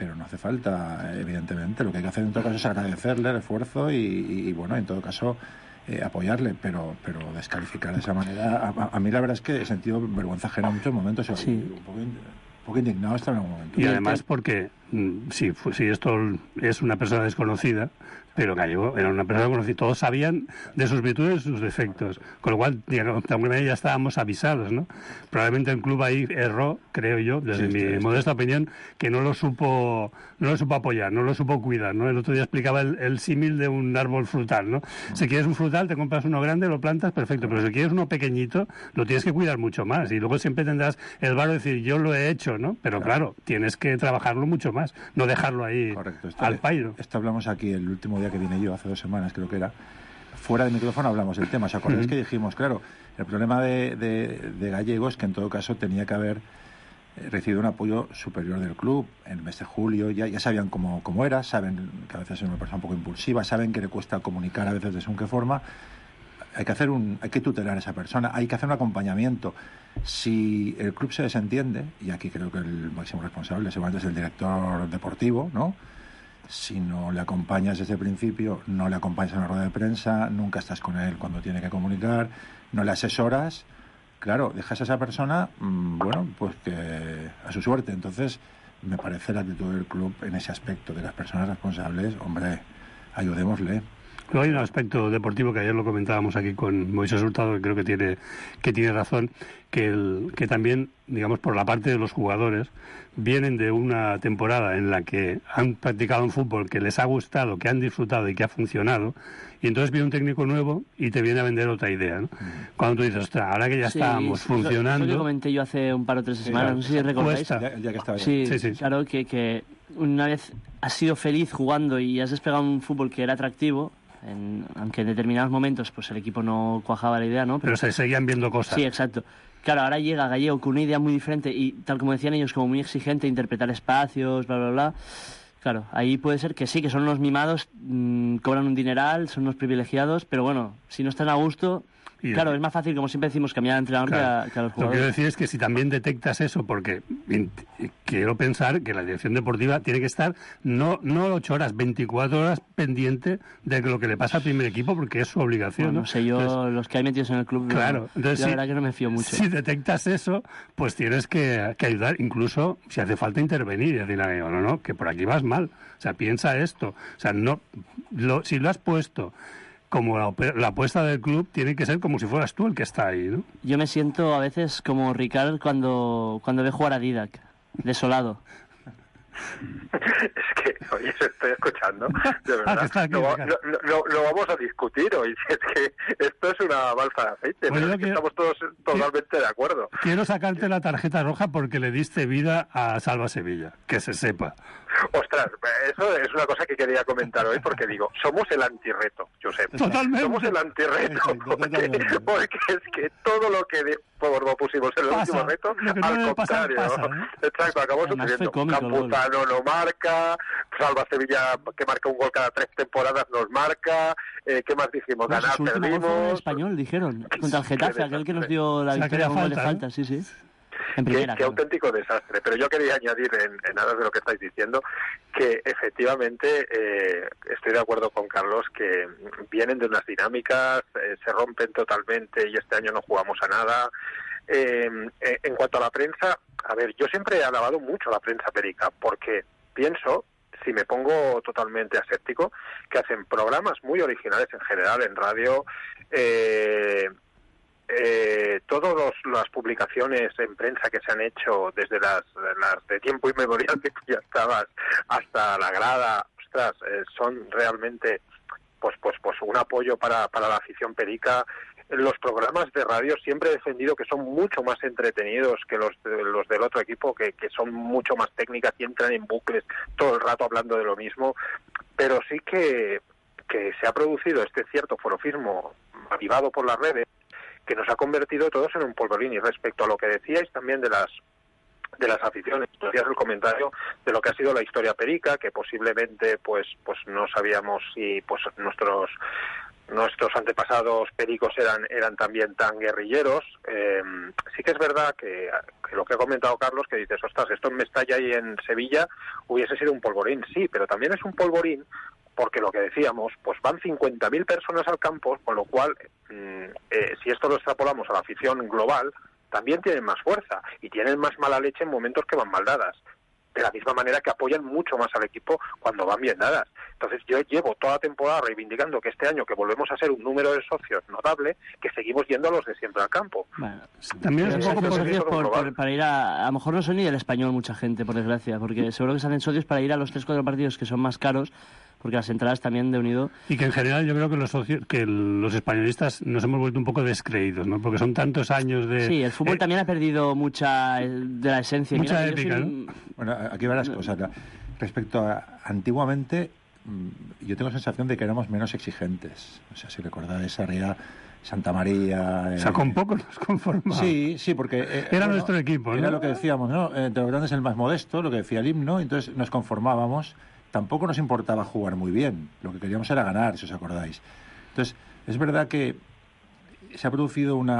pero no hace falta, evidentemente. Lo que hay que hacer en todo caso es agradecerle el esfuerzo y bueno, en todo caso apoyarle, pero descalificar de esa manera, a mí la verdad es que he sentido vergüenza ajena en muchos momentos, un poco indignado hasta en algún momento. Y además porque si esto es una persona desconocida, pero Gallego era una persona conocida, todos sabían de sus virtudes y sus defectos, con lo cual, digamos, de alguna manera ya estábamos avisados, ¿no? Probablemente el club ahí erró, creo yo, desde mi modesta opinión, que no lo supo apoyar, no lo supo cuidar, ¿no? El otro día explicaba el símil de un árbol frutal, ¿no? Si quieres un frutal, te compras uno grande, lo plantas, perfecto, pero si quieres uno pequeñito, lo tienes que cuidar mucho más, y luego siempre tendrás el varo de decir, yo lo he hecho, ¿no? Pero claro, tienes que trabajarlo mucho más, no dejarlo ahí al pairo. Esto hablamos aquí el último día que vine yo, hace 2 semanas creo que era, fuera de micrófono hablamos del tema. ¿Os acordáis que dijimos, claro, el problema de Gallego es que en todo caso tenía que haber recibido un apoyo superior del club en el mes de julio, ya sabían cómo era, saben que a veces es una persona un poco impulsiva, saben que le cuesta comunicar a veces de según qué forma. Hay que tutelar a esa persona, hay que hacer un acompañamiento. Si el club se desentiende, y aquí creo que el máximo responsable seguramente es el director deportivo, ¿no? Si no le acompañas desde el principio, no le acompañas en la rueda de prensa, nunca estás con él cuando tiene que comunicar, no le asesoras, claro, dejas a esa persona, bueno, pues que a su suerte. Entonces, me parece la actitud del club en ese aspecto de las personas responsables, hombre, ayudémosle. Luego hay un aspecto deportivo que ayer lo comentábamos aquí con Moisés Hurtado, que creo que tiene razón, que también, digamos, por la parte de los jugadores, vienen de una temporada en la que han practicado un fútbol que les ha gustado, que han disfrutado y que ha funcionado, y entonces viene un técnico nuevo y te viene a vender otra idea, ¿no? Cuando tú dices, ostras, ahora que ya estábamos funcionando... Eso que comenté yo hace un par o 3 semanas, no sé si recordáis. Ya que estaba sí, claro, que una vez has sido feliz jugando y has desplegado un fútbol que era atractivo, aunque en determinados momentos pues el equipo no cuajaba la idea, ¿no? Pero se seguían viendo cosas. Sí, exacto. Claro, ahora llega Gallego con una idea muy diferente y, tal como decían ellos, como muy exigente, interpretar espacios, bla, bla, bla. Claro, ahí puede ser que sí, que son unos mimados, cobran un dineral, son unos privilegiados, pero bueno, si no están a gusto... Claro, es más fácil, como siempre decimos, cambiar de entrenador que a los jugadores. Lo que quiero decir es que si también detectas eso, porque quiero pensar que la dirección deportiva tiene que estar no 8 horas, 24 horas pendiente de lo que le pasa al primer equipo, porque es su obligación. Bueno, ¿no? No sé, yo entonces, los que hay metidos en el club, claro, entonces, la verdad que no me fío mucho. Si detectas eso, pues tienes que ayudar, incluso si hace falta intervenir y decir, no, que por aquí vas mal. O sea, piensa esto. O sea, si lo has puesto como la apuesta del club, tiene que ser como si fueras tú el que está ahí, ¿no? Yo me siento a veces como Ricard cuando ve jugar a Didac, desolado. Es que, oye, estoy escuchando, de verdad, lo vamos a discutir hoy, es que esto es una balsa de aceite, pero es que estamos todos totalmente de acuerdo. Quiero sacarte la tarjeta roja porque le diste vida a Salva Sevilla, que se sepa. Ostras, eso es una cosa que quería comentar hoy, porque digo, somos el antirreto, Josep. Totalmente. Somos el antirreto, porque es que todo lo que lo pusimos en el último reto, al contrario. Pasa, ¿eh? Exacto, acabamos sucediendo. Campuzano no marca, Salva Sevilla, que marca un gol cada 3 temporadas, nos marca. ¿Qué más dijimos? Ganar, perdimos. En español, dijeron, contra el Getafe, aquel que nos dio la victoria con gol de falta, sí. Qué auténtico desastre. Pero yo quería añadir, en aras de lo que estáis diciendo, que efectivamente estoy de acuerdo con Carlos, que vienen de unas dinámicas, se rompen totalmente y este año no jugamos a nada. En cuanto a la prensa, a ver, yo siempre he alabado mucho a la prensa perica, porque pienso, si me pongo totalmente aséptico, que hacen programas muy originales en general en radio. Todas las publicaciones en prensa que se han hecho desde las de tiempo inmemorial que tú ya estabas hasta la grada, ostras, son realmente pues un apoyo para la afición perica. Los programas de radio siempre he defendido que son mucho más entretenidos que los del otro equipo, que son mucho más técnicas y entran en bucles todo el rato hablando de lo mismo, pero sí que se ha producido este cierto forofismo avivado por las redes, que nos ha convertido todos en un polvorín. Y respecto a lo que decíais también de las aficiones, hacías el comentario de lo que ha sido la historia perica, que posiblemente pues no sabíamos si pues nuestros nuestros antepasados pericos eran también tan guerrilleros. Sí que es verdad que lo que ha comentado Carlos, que dices, ostras, esto en Mestalla y en Sevilla hubiese sido un polvorín, sí, pero también es un polvorín porque lo que decíamos, pues van 50.000 personas al campo, con lo cual, si esto lo extrapolamos a la afición global, también tienen más fuerza y tienen más mala leche en momentos que van mal dadas. De la misma manera que apoyan mucho más al equipo cuando van bien dadas. Entonces yo llevo toda la temporada reivindicando que este año que volvemos a ser un número de socios notable, que seguimos yendo a los de siempre al campo. Bueno, también es un poco para ir a lo mejor no son ni del español mucha gente, por desgracia, porque seguro que se hacen socios para ir a los 3-4 partidos que son más caros, porque las entradas también de unido. Y que en general yo creo que los españolistas nos hemos vuelto un poco descreídos, ¿no? Porque son tantos años de... Sí, el fútbol también ha perdido mucha de la esencia. Mucha épica, ¿no? Bueno, aquí van las cosas. Respecto a antiguamente, yo tengo la sensación de que éramos menos exigentes. O sea, si recordáis Sarriá, Santa María... O sea, con poco nos conformamos. Sí, porque... era nuestro equipo, ¿no? Era lo que decíamos, ¿no? Entre los grandes el más modesto, lo que decía el himno, entonces nos conformábamos. Tampoco nos importaba jugar muy bien. Lo que queríamos era ganar, si os acordáis. Entonces, es verdad que se ha producido el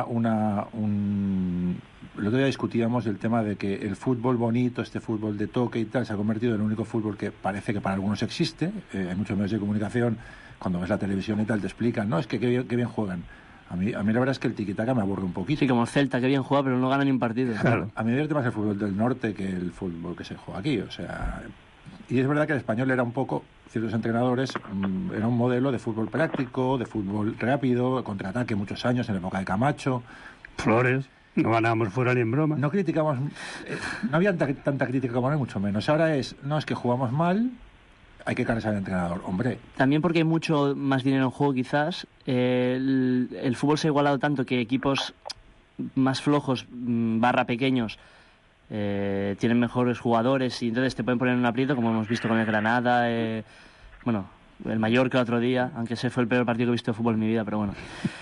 otro día discutíamos del tema de que el fútbol bonito, este fútbol de toque y tal, se ha convertido en el único fútbol que parece que para algunos existe. Hay muchos medios de comunicación, cuando ves la televisión y tal, te explican, no, es que qué bien juegan. A mí la verdad es que el tiquitaca me aburre un poquito. Sí, como el Celta, que bien juega, pero no gana ni un partido. Claro. A mí me divierte más el fútbol del norte que el fútbol que se juega aquí, o sea... Y es verdad que el español era un poco, ciertos entrenadores, era un modelo de fútbol práctico, de fútbol rápido, contraataque muchos años, en la época de Camacho. Flores, no ganábamos fuera ni en broma. No criticamos, no había tanta crítica como ahora, mucho menos. Ahora es que jugamos mal, hay que cargarse al entrenador. Hombre. También porque hay mucho más dinero en juego, quizás. El fútbol se ha igualado tanto que equipos más flojos, pequeños, tienen mejores jugadores y entonces te pueden poner en un aprieto, como hemos visto con el Granada, el Mallorca el otro día, aunque ese fue el peor partido que he visto de fútbol en mi vida, pero bueno.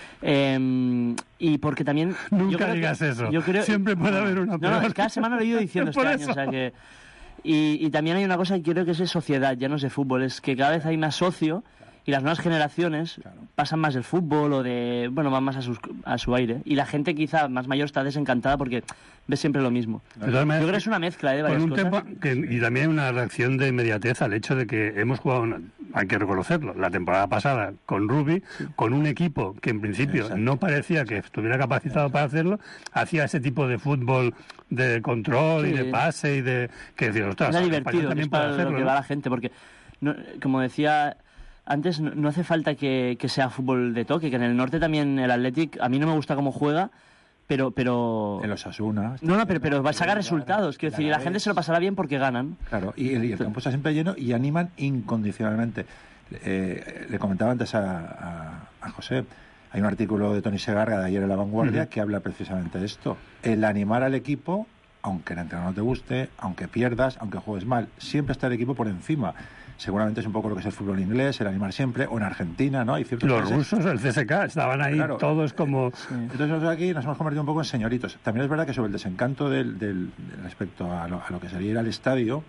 Y porque también... Nunca digas eso. Siempre puede haber una peor. No, cada semana lo he ido diciendo este año, o sea que... Y también hay una cosa que creo que es de sociedad, ya no es de fútbol, es que cada vez hay más socio y las nuevas generaciones pasan más del fútbol o van más a su aire. Y la gente quizá más mayor está desencantada porque ve siempre lo mismo. Yo creo que es una mezcla de varias cosas. Y también hay una reacción de inmediatez al hecho de que hemos jugado, hay que reconocerlo, la temporada pasada con Rubi, con un equipo que en principio no parecía que estuviera capacitado para hacerlo, hacía ese tipo de fútbol de control y de pase y de... que decía, ostras, era divertido, también es para hacerlo, lo que va la gente, porque, como decía... Antes no hace falta que sea fútbol de toque, que en el norte también el Athletic, a mí no me gusta cómo juega, pero... En los Osasuna... pero va a sacar resultados, quiero decir, y la gente se lo pasará bien porque ganan. Claro, y el campo está siempre lleno y animan incondicionalmente. Le comentaba antes a José, hay un artículo de Toni Segarra de ayer en La Vanguardia que habla precisamente de esto. El animar al equipo, aunque el entrenador no te guste, aunque pierdas, aunque juegues mal, siempre está el equipo por encima. Seguramente es un poco lo que es el fútbol inglés, el animar siempre, o en Argentina, ¿no? Hay ciertos los rusos, el CSK, estaban ahí todos como... Sí. Entonces nosotros aquí nos hemos convertido un poco en señoritos. También es verdad que sobre el desencanto respecto a lo que sería ir al estadio,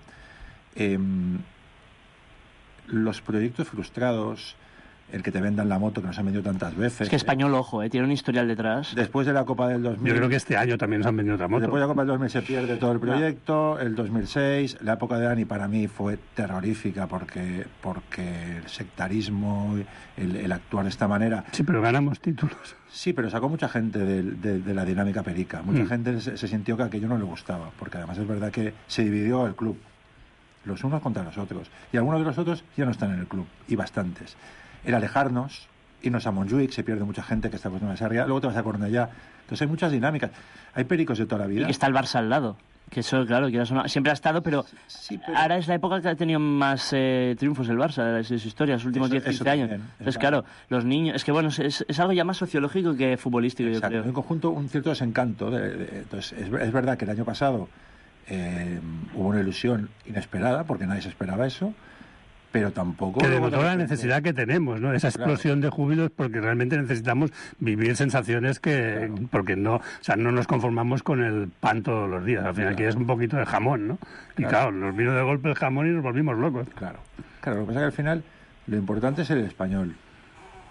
los proyectos frustrados, el que te vendan la moto que nos han vendido tantas veces. Es que Español, ojo, tiene un historial detrás. Después de la Copa del 2000... Yo creo que este año también nos han vendido otra moto. Después de la Copa del 2000 se pierde todo el proyecto, el 2006, la época de Dani para mí fue terrorífica porque el sectarismo, el actuar de esta manera... Sí, pero ganamos títulos. Sí, pero sacó mucha gente de la dinámica perica. Mucha gente se sintió que aquello no le gustaba, porque además es verdad que se dividió el club, los unos contra los otros. Y algunos de los otros ya no están en el club, y bastantes. El alejarnos, irnos a Montjuic, se pierde mucha gente que está pues en Sarriá, luego te vas a Cornellá. Entonces hay muchas dinámicas. Hay pericos de toda la vida. Y que está el Barça al lado. Que eso, claro, siempre ha estado, pero ahora es la época que ha tenido más triunfos el Barça, de su historia, los últimos 10-15 años. Entonces, claro, los niños... Es que, bueno, es algo ya más sociológico que futbolístico, yo creo. En conjunto, un cierto desencanto. Entonces, es verdad que el año pasado hubo una ilusión inesperada, porque nadie se esperaba eso, pero tampoco... Que denotó la necesidad que tenemos, ¿no? Esa explosión de júbilos, porque realmente necesitamos vivir sensaciones que... Claro. Porque no nos conformamos con el pan todos los días. Al final aquí es un poquito de jamón, ¿no? Y claro, nos vino de golpe el jamón y nos volvimos locos. Claro, lo que pasa es que al final lo importante es el español.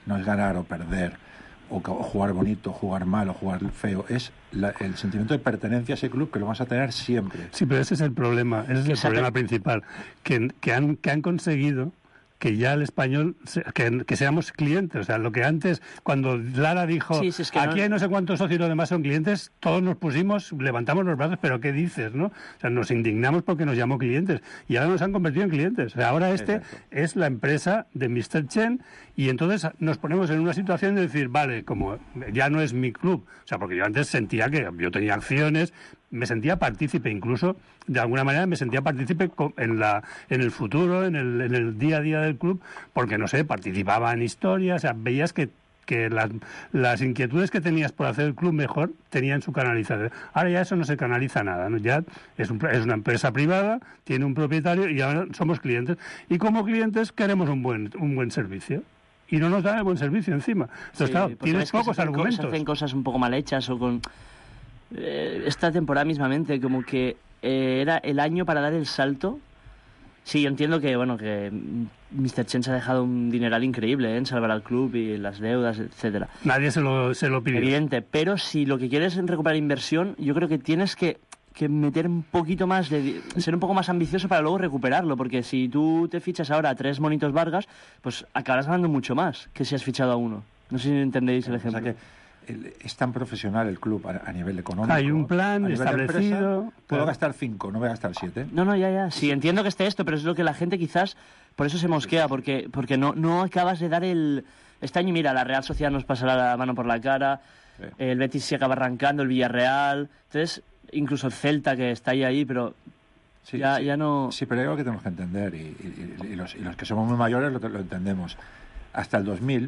no es ganar o perder, o jugar bonito, jugar mal o jugar feo, es el sentimiento de pertenencia a ese club que lo vas a tener siempre. Sí, pero ese es el problema, ese es el problema principal, que han conseguido que ya el Español, que seamos clientes. O sea, lo que antes, cuando Lara dijo, sí, es que aquí hay no sé cuántos socios y los demás son clientes, todos nos pusimos, levantamos los brazos, pero ¿qué dices, no? O sea, nos indignamos porque nos llamó clientes y ahora nos han convertido en clientes. O sea, ahora es la empresa de Mr. Chen y entonces nos ponemos en una situación de decir, vale, como ya no es mi club, o sea, porque yo antes sentía que yo tenía acciones, me sentía partícipe, incluso de alguna manera me sentía partícipe en el futuro, en el día a día del club, porque no sé, participaba en historias, o sea, veías que las inquietudes que tenías por hacer el club mejor tenían su canalización. Ahora ya eso no se canaliza nada, ¿no? Ya es una empresa privada, tiene un propietario y ahora somos clientes. Y como clientes queremos un buen servicio. Y no nos dan el buen servicio encima. Entonces, claro, tienes pocos argumentos. Se hacen cosas un poco mal hechas o con... esta temporada mismamente, como que era el año para dar el salto. Sí, yo entiendo que, bueno, que Mr. Chen se ha dejado un dineral increíble en salvar al club y las deudas, etcétera. Nadie se lo pidió. Evidente, pero si lo que quieres es recuperar inversión, yo creo que tienes que meter un poquito más, ser un poco más ambicioso para luego recuperarlo, porque si tú te fichas ahora a 3 Monitos Vargas, pues acabarás ganando mucho más que si has fichado a uno. No sé si entendéis el ejemplo. O sea que es tan profesional el club a nivel económico. Hay un plan establecido. Empresa, puedo gastar 5, no voy a gastar 7. No, ya. Sí, entiendo que esté esto, pero es lo que la gente quizás, por eso se mosquea, porque no acabas de dar el... Este año, mira, la Real Sociedad nos pasará la mano por la cara, el Betis se acaba arrancando, el Villarreal, entonces, incluso el Celta que está ahí, pero... Ya no... Sí, pero hay algo que tenemos que entender, y los que somos muy mayores lo entendemos. Hasta el 2000...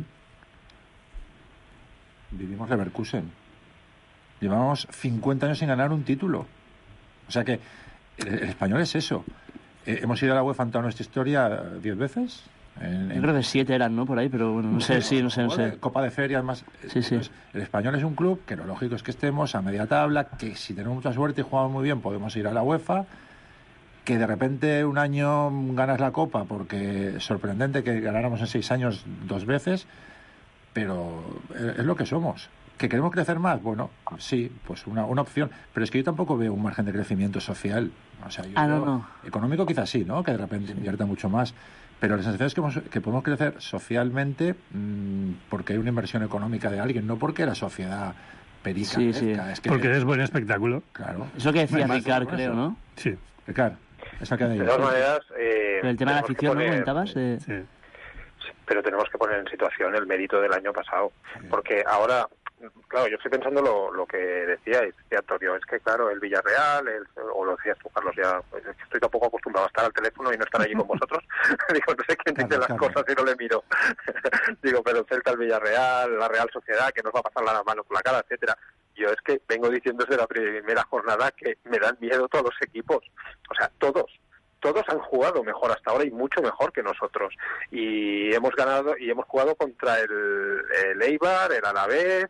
vivimos Leverkusen. Llevamos 50 años sin ganar un título. O sea que el español es eso. Hemos ido a la UEFA en toda nuestra historia 10 veces. Yo creo que 7 eran, ¿no? Por ahí, pero bueno, no sé. Copa de ferias más. Sí. Entonces, el español es un club que lo lógico es que estemos a media tabla, que si tenemos mucha suerte y jugamos muy bien podemos ir a la UEFA, que de repente un año ganas la Copa, porque es sorprendente que ganáramos en 6 años 2 veces, pero es lo que somos. ¿Que queremos crecer más? Bueno, sí, pues una opción. Pero es que yo tampoco veo un margen de crecimiento social. O sea, no. Económico quizás sí, ¿no? Que de repente invierta mucho más. Pero la sensación es que podemos crecer socialmente porque hay una inversión económica de alguien, no porque la sociedad perica. Sí. Es que porque es buen espectáculo. Claro. Eso que decía Ricard, creo, ¿no? Sí. Ricard, esa que ha de todas maneras... Pero el tema de la afición, ¿no comentabas? Sí. Pero tenemos que poner en situación el mérito del año pasado, porque ahora, claro, yo estoy pensando lo que decíais, Antonio, es que claro, el Villarreal, o lo decías tú, Carlos, ya pues, estoy tampoco acostumbrado a estar al teléfono y no estar allí con vosotros. Digo, no sé quién dice las cosas y no le miro. Digo, pero el Celta, el Villarreal, la Real Sociedad, que nos va a pasar la mano por la cara, etcétera. Yo es que vengo diciendo desde la primera jornada que me dan miedo todos los equipos, o sea, todos han jugado mejor hasta ahora y mucho mejor que nosotros, y hemos ganado y hemos jugado contra el Eibar, el Alavés,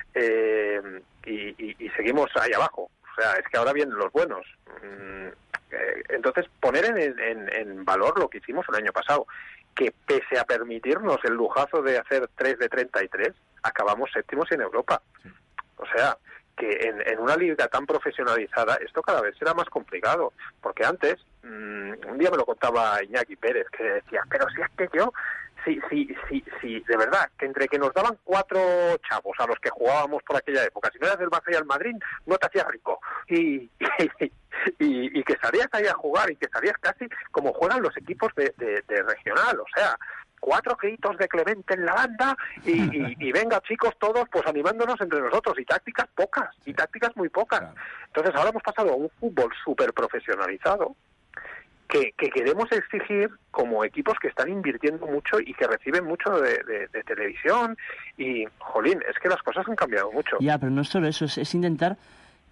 y seguimos ahí abajo. O sea, es que ahora vienen los buenos. Entonces, poner en valor lo que hicimos el año pasado, que pese a permitirnos el lujazo de hacer 3 de 33, acabamos 7º en Europa. O sea, que en una liga tan profesionalizada esto cada vez será más complicado, porque antes un día me lo contaba Iñaki Pérez, que decía, pero si es que yo sí, de verdad, que entre que nos daban 4 chavos a los que jugábamos por aquella época, si no eras del Barça y al Madrid no te hacías rico, y que salías ahí a jugar y que salías casi como juegan los equipos de regional, o sea, 4 gritos de Clemente en la banda y venga chicos todos pues animándonos entre nosotros, y tácticas pocas, y tácticas muy pocas. Claro. Entonces ahora hemos pasado a un fútbol súper profesionalizado que queremos exigir como equipos que están invirtiendo mucho y que reciben mucho de televisión, y jolín, es que las cosas han cambiado mucho. Ya, pero no es solo eso, es intentar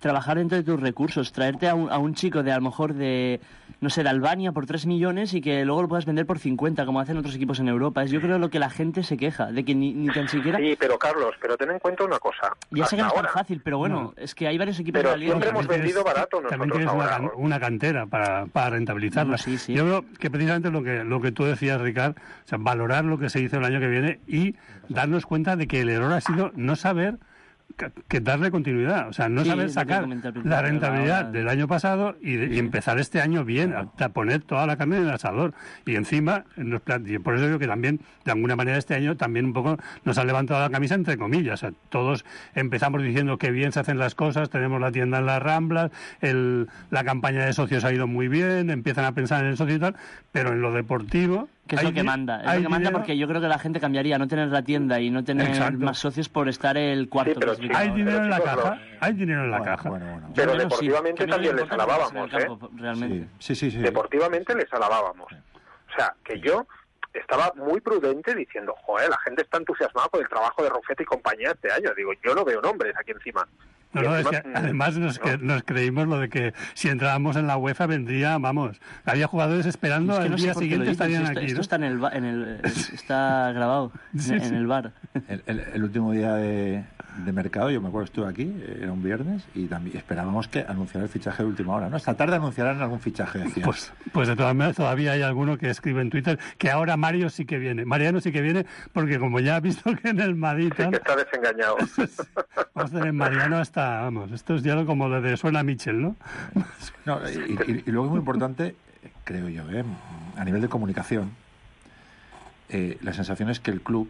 trabajar dentro de tus recursos, traerte a un chico de a lo mejor de, no sé, de Albania por 3 millones y que luego lo puedas vender por 50, como hacen otros equipos en Europa. Es yo creo lo que la gente se queja, de que ni tan siquiera... Sí, pero Carlos, pero ten en cuenta una cosa. Ya sé que no es tan ahora, fácil, pero bueno, es que hay varios equipos pero de la Liga... siempre hemos vendido barato nosotros también tienes ahora. una cantera para rentabilizarla. Sí, sí. Yo creo que precisamente lo que tú decías, Ricard, o sea, valorar lo que se hizo el año que viene y darnos cuenta de que el error ha sido no saber que darle continuidad, o sea, no saber sacar la rentabilidad del año pasado y empezar este año bien, a poner toda la carne en el asador. Y encima, y por eso digo que también, de alguna manera, este año también un poco nos ha levantado la camisa, entre comillas. O sea, todos empezamos diciendo que bien se hacen las cosas, tenemos la tienda en las Ramblas, la campaña de socios ha ido muy bien, empiezan a pensar en el socio y tal, pero en lo deportivo... Que es lo que manda. Es lo que manda porque yo creo que la gente cambiaría no tener la tienda y no tener más socios por estar el cuarto. Sí, hay dinero en la caja. Hay dinero en la caja. Pero deportivamente también les alabábamos, realmente. Sí. Deportivamente les alabábamos. O sea, que yo estaba muy prudente diciendo, joder, la gente está entusiasmada por el trabajo de Rufete y compañía este año. Digo, yo no veo nombres aquí encima. No, es que además nos creímos lo de que si entrábamos en la UEFA vendría, vamos, había jugadores esperando al día siguiente estarían aquí. Esto está está grabado en el bar. El último día de mercado, yo me acuerdo estuve aquí, era un viernes, y también esperábamos que anunciara el fichaje de última hora, ¿no? Esta tarde anunciarán algún fichaje, decía. Pues de todas maneras todavía hay alguno que escribe en Twitter que ahora Mariano sí que viene, porque como ya ha visto que en el Madrid... Sí, que está desengañado. Vamos a tener Mariano hasta, vamos, esto es ya como de suena Michel, ¿no? No, y luego es muy importante, creo yo, a nivel de comunicación, la sensación es que el club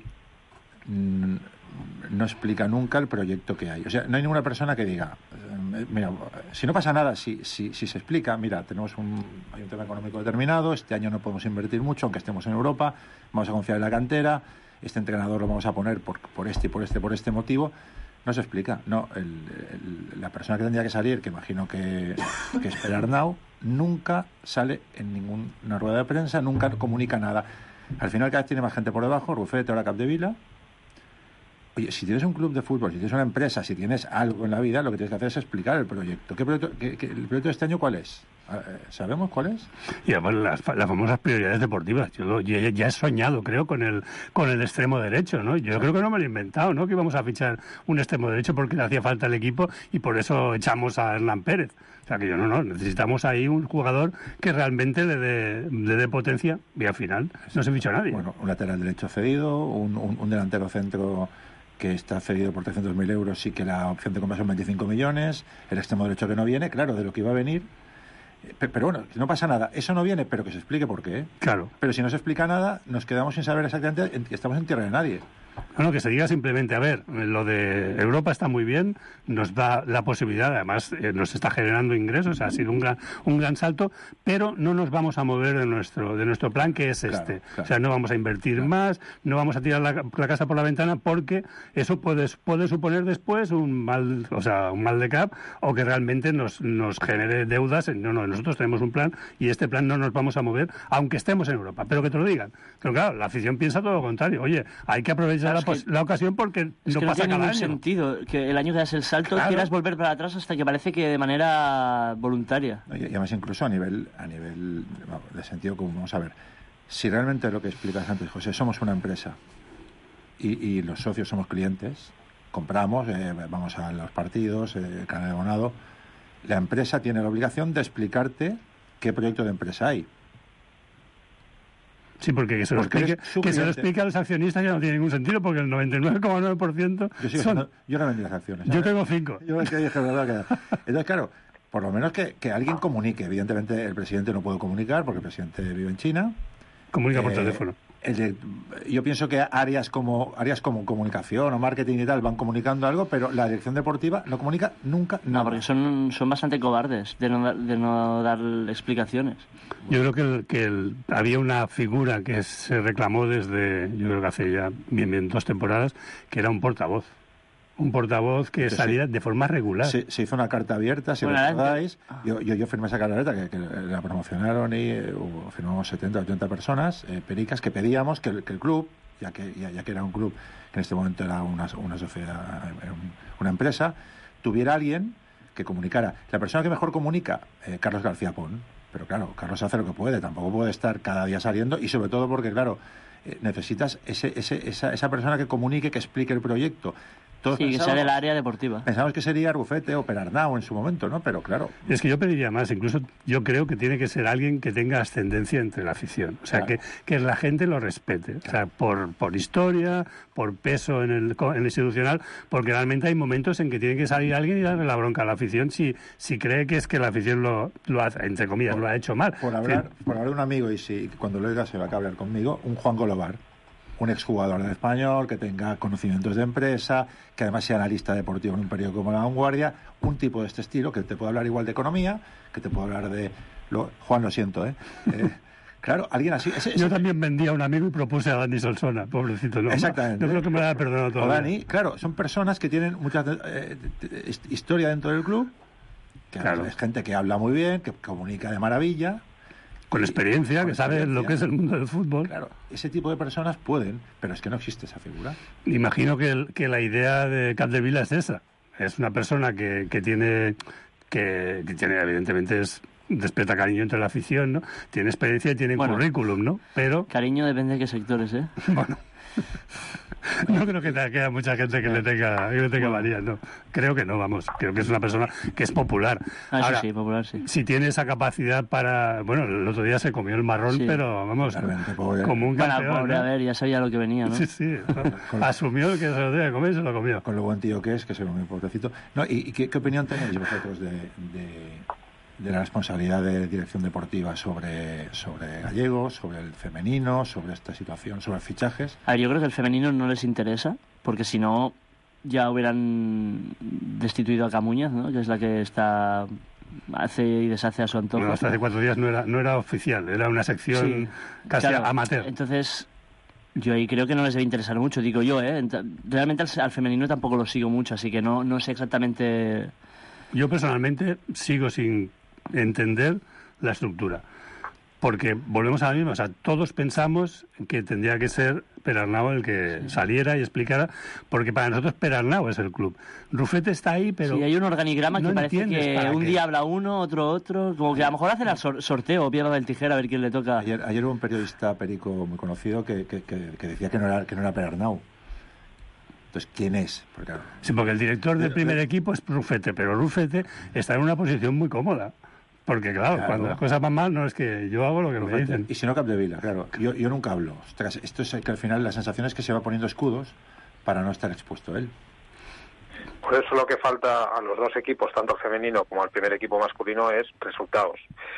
no explica nunca el proyecto que hay. O sea, no hay ninguna persona que diga, mira, si no pasa nada, si se explica, mira, hay un tema económico determinado, este año no podemos invertir mucho, aunque estemos en Europa, vamos a confiar en la cantera, este entrenador lo vamos a poner por este motivo. No se explica. No, la persona que tendría que salir, que imagino que es Perarnau, nunca sale en ninguna rueda de prensa, nunca comunica nada. Al final cada vez tiene más gente por debajo, Rufete, ahora Capdevila. Oye, si tienes un club de fútbol, si tienes una empresa, si tienes algo en la vida, lo que tienes que hacer es explicar el proyecto. ¿El proyecto de este año cuál es? ¿Sabemos cuál es? Y además las famosas prioridades deportivas. Yo ya he soñado, creo, con el extremo derecho, ¿no? Yo creo que no me lo he inventado, ¿no? Que íbamos a fichar un extremo derecho porque le hacía falta al equipo y por eso echamos a Hernán Pérez. O sea que no, necesitamos ahí un jugador que realmente le dé potencia y al final no se fichó a nadie. Bueno, un lateral derecho cedido, un delantero centro que está cedido por 300.000 euros y que la opción de compra son 25 millones, el extremo derecho que no viene, claro, de lo que iba a venir. Pero bueno, no pasa nada, eso no viene, pero que se explique por qué. Claro. Pero si no se explica nada, nos quedamos sin saber exactamente que estamos en tierra de nadie. No, que se diga simplemente, a ver, lo de Europa está muy bien, nos da la posibilidad, además nos está generando ingresos, ha sido un gran salto, pero no nos vamos a mover de nuestro plan, que es este. Claro. O sea, no vamos a invertir más, no vamos a tirar la casa por la ventana, porque eso puede suponer después un mal de cap, o que realmente nos genere deudas. No, nosotros tenemos un plan y este plan no nos vamos a mover, aunque estemos en Europa, pero que te lo digan. Pero claro, la afición piensa todo lo contrario. Oye, hay que aprovechar la ocasión porque no pasa tiene cada año. Sentido que el año que das el salto quieras volver para atrás hasta que parece que de manera voluntaria. Y además incluso a nivel de sentido común. Vamos a ver, si realmente lo que explicas antes, José, somos una empresa y los socios somos clientes, compramos, vamos a los partidos, el canal de abonado, la empresa tiene la obligación de explicarte qué proyecto de empresa hay. Sí, porque que se lo explique a los accionistas ya no tiene ningún sentido, porque el 99,9% yo no vendí las acciones. Yo tengo 5. Entonces, claro, por lo menos que alguien comunique. Evidentemente, el presidente no puede comunicar, porque el presidente vive en China. Comunica por teléfono. Yo pienso que áreas como comunicación o marketing y tal van comunicando algo, pero la dirección deportiva no comunica nunca nada. No, porque son bastante cobardes de no dar explicaciones. Yo creo que había una figura que se reclamó desde, yo creo que hace ya bien 2 temporadas, que era un portavoz. Un portavoz que saliera de forma regular. Se hizo una carta abierta, si recordáis. Yo firmé esa carta abierta, que la promocionaron y firmamos 70 o 80 personas, pericas, que pedíamos que el club, ya que era un club que en este momento era una sociedad, una empresa, tuviera alguien que comunicara. La persona que mejor comunica, Carlos García Pon, pero claro, Carlos hace lo que puede, tampoco puede estar cada día saliendo, y sobre todo porque, claro, necesitas esa persona que comunique, que explique el proyecto. Todos sí, que sea del área deportiva. Pensamos que sería Rufete o Perarnau en su momento, ¿no? Pero claro. Es que yo pediría más. Incluso yo creo que tiene que ser alguien que tenga ascendencia entre la afición. O sea, claro, que la gente lo respete. Claro. O sea, por historia, por peso en el institucional, porque realmente hay momentos en que tiene que salir alguien y darle la bronca a la afición si cree que es que la afición lo hace, entre comillas, lo ha hecho mal. Por hablar de un amigo, y si cuando lo oiga se va a hablar conmigo, un Juan Golobar. Un exjugador del Español, que tenga conocimientos de empresa, que además sea analista deportivo en un periódico como La Vanguardia, un tipo de este estilo, que te puede hablar igual de economía, que te puede hablar de... Juan, lo siento, claro, alguien así... Yo también vendí a un amigo y propuse a Dani Solsona, pobrecito. ¿No? Exactamente. No creo que me lo haya perdonado todo. Dani, claro, son personas que tienen mucha historia dentro del club, que claro, es gente que habla muy bien, que comunica de maravilla... Con experiencia, que sabe lo que es el mundo del fútbol. Claro, ese tipo de personas pueden, pero es que no existe esa figura. Imagino que la idea de Capdevila es esa. Es una persona que tiene, evidentemente, despierta cariño entre la afición, ¿no? Tiene experiencia y tiene currículum, ¿no? Pero... Cariño depende de qué sectores, ¿eh? Bueno... No creo que haya mucha gente que le tenga manía, no. Creo que no, vamos. Creo que es una persona que es popular. Ahora, sí, popular, sí. Si tiene esa capacidad para... Bueno, el otro día se comió el marrón, sí, pero vamos, como un campeón. Pobre, ¿no? A ver, ya sabía lo que venía, ¿no? Sí. Asumió que se lo tenía que comer y se lo comió. Con lo buen tío que se lo comió, pobrecito. No, ¿y qué opinión tenéis vosotros de la responsabilidad de dirección deportiva sobre Gallego, sobre el femenino, sobre esta situación, sobre fichajes? A ver, yo creo que el femenino no les interesa, porque si no ya hubieran destituido a Camuñas, ¿no? Que es la que está hace y deshace a su antojo. No, hasta hace 4 días no era oficial, era una sección casi amateur. Entonces, yo ahí creo que no les debe interesar mucho, digo yo, ¿eh? Realmente al femenino tampoco lo sigo mucho, así que no sé exactamente... Yo personalmente sigo sin entender la estructura, porque volvemos a la misma, o sea, todos pensamos que tendría que ser Perarnau el que saliera y explicara, porque para nosotros Perarnau es el club. Rufete está ahí, pero... Sí, hay un organigrama que parece que un día habla uno, otro, como que a lo mejor hacen el sorteo, piedra del tijera, a ver quién le toca. Ayer hubo un periodista perico muy conocido que decía que no era Perarnau. Entonces, ¿quién es? Porque, sí, porque el director del primer equipo es Rufete, pero Rufete está en una posición muy cómoda. Porque, claro, cuando las cosas van mal, no es que yo hago lo que me dicen. Y si no, Capdevila, claro. Yo nunca hablo. Ostras, esto es que al final la sensación es que se va poniendo escudos para no estar expuesto él. Por eso lo que falta a los dos equipos, tanto al femenino como al primer equipo masculino, es resultados.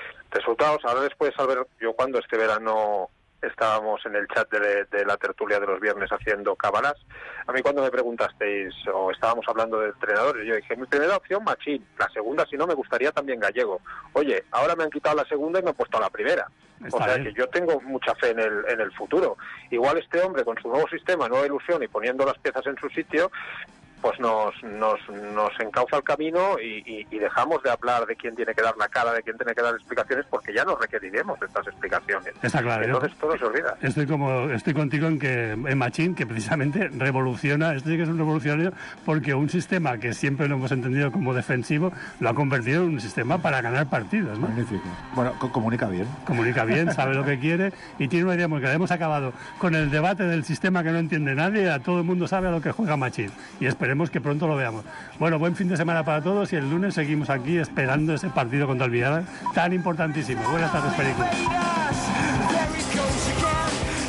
Ahora después, al ver, yo cuando este verano estábamos en el chat de la tertulia de los viernes haciendo cábalas, a mí cuando me preguntasteis o estábamos hablando de entrenadores, yo dije, mi primera opción Machín, la segunda si no me gustaría también Gallego. Oye, ahora me han quitado la segunda y me han puesto a la primera. O sea que yo tengo mucha fe en el futuro. Igual este hombre con su nuevo sistema, nueva ilusión y poniendo las piezas en su sitio, pues nos encauza el camino y dejamos de hablar de quién tiene que dar la cara, de quién tiene que dar explicaciones, porque ya nos requeriremos de estas explicaciones. Está claro. Entonces todo se olvida. Estoy contigo en Machín, que precisamente revoluciona, esto sí que es un revolucionario, porque un sistema que siempre lo hemos entendido como defensivo, lo ha convertido en un sistema para ganar partidos, ¿no? Magnífico. Bueno, comunica bien. Comunica bien, sabe lo que quiere y tiene una idea muy clara. Hemos acabado con el debate del sistema que no entiende nadie, a todo el mundo sabe a lo que juega Machín. Y esperemos que pronto lo veamos. Bueno, buen fin de semana para todos y el lunes seguimos aquí esperando ese partido contra el Villarreal tan importantísimo. Buenas tardes, Perico.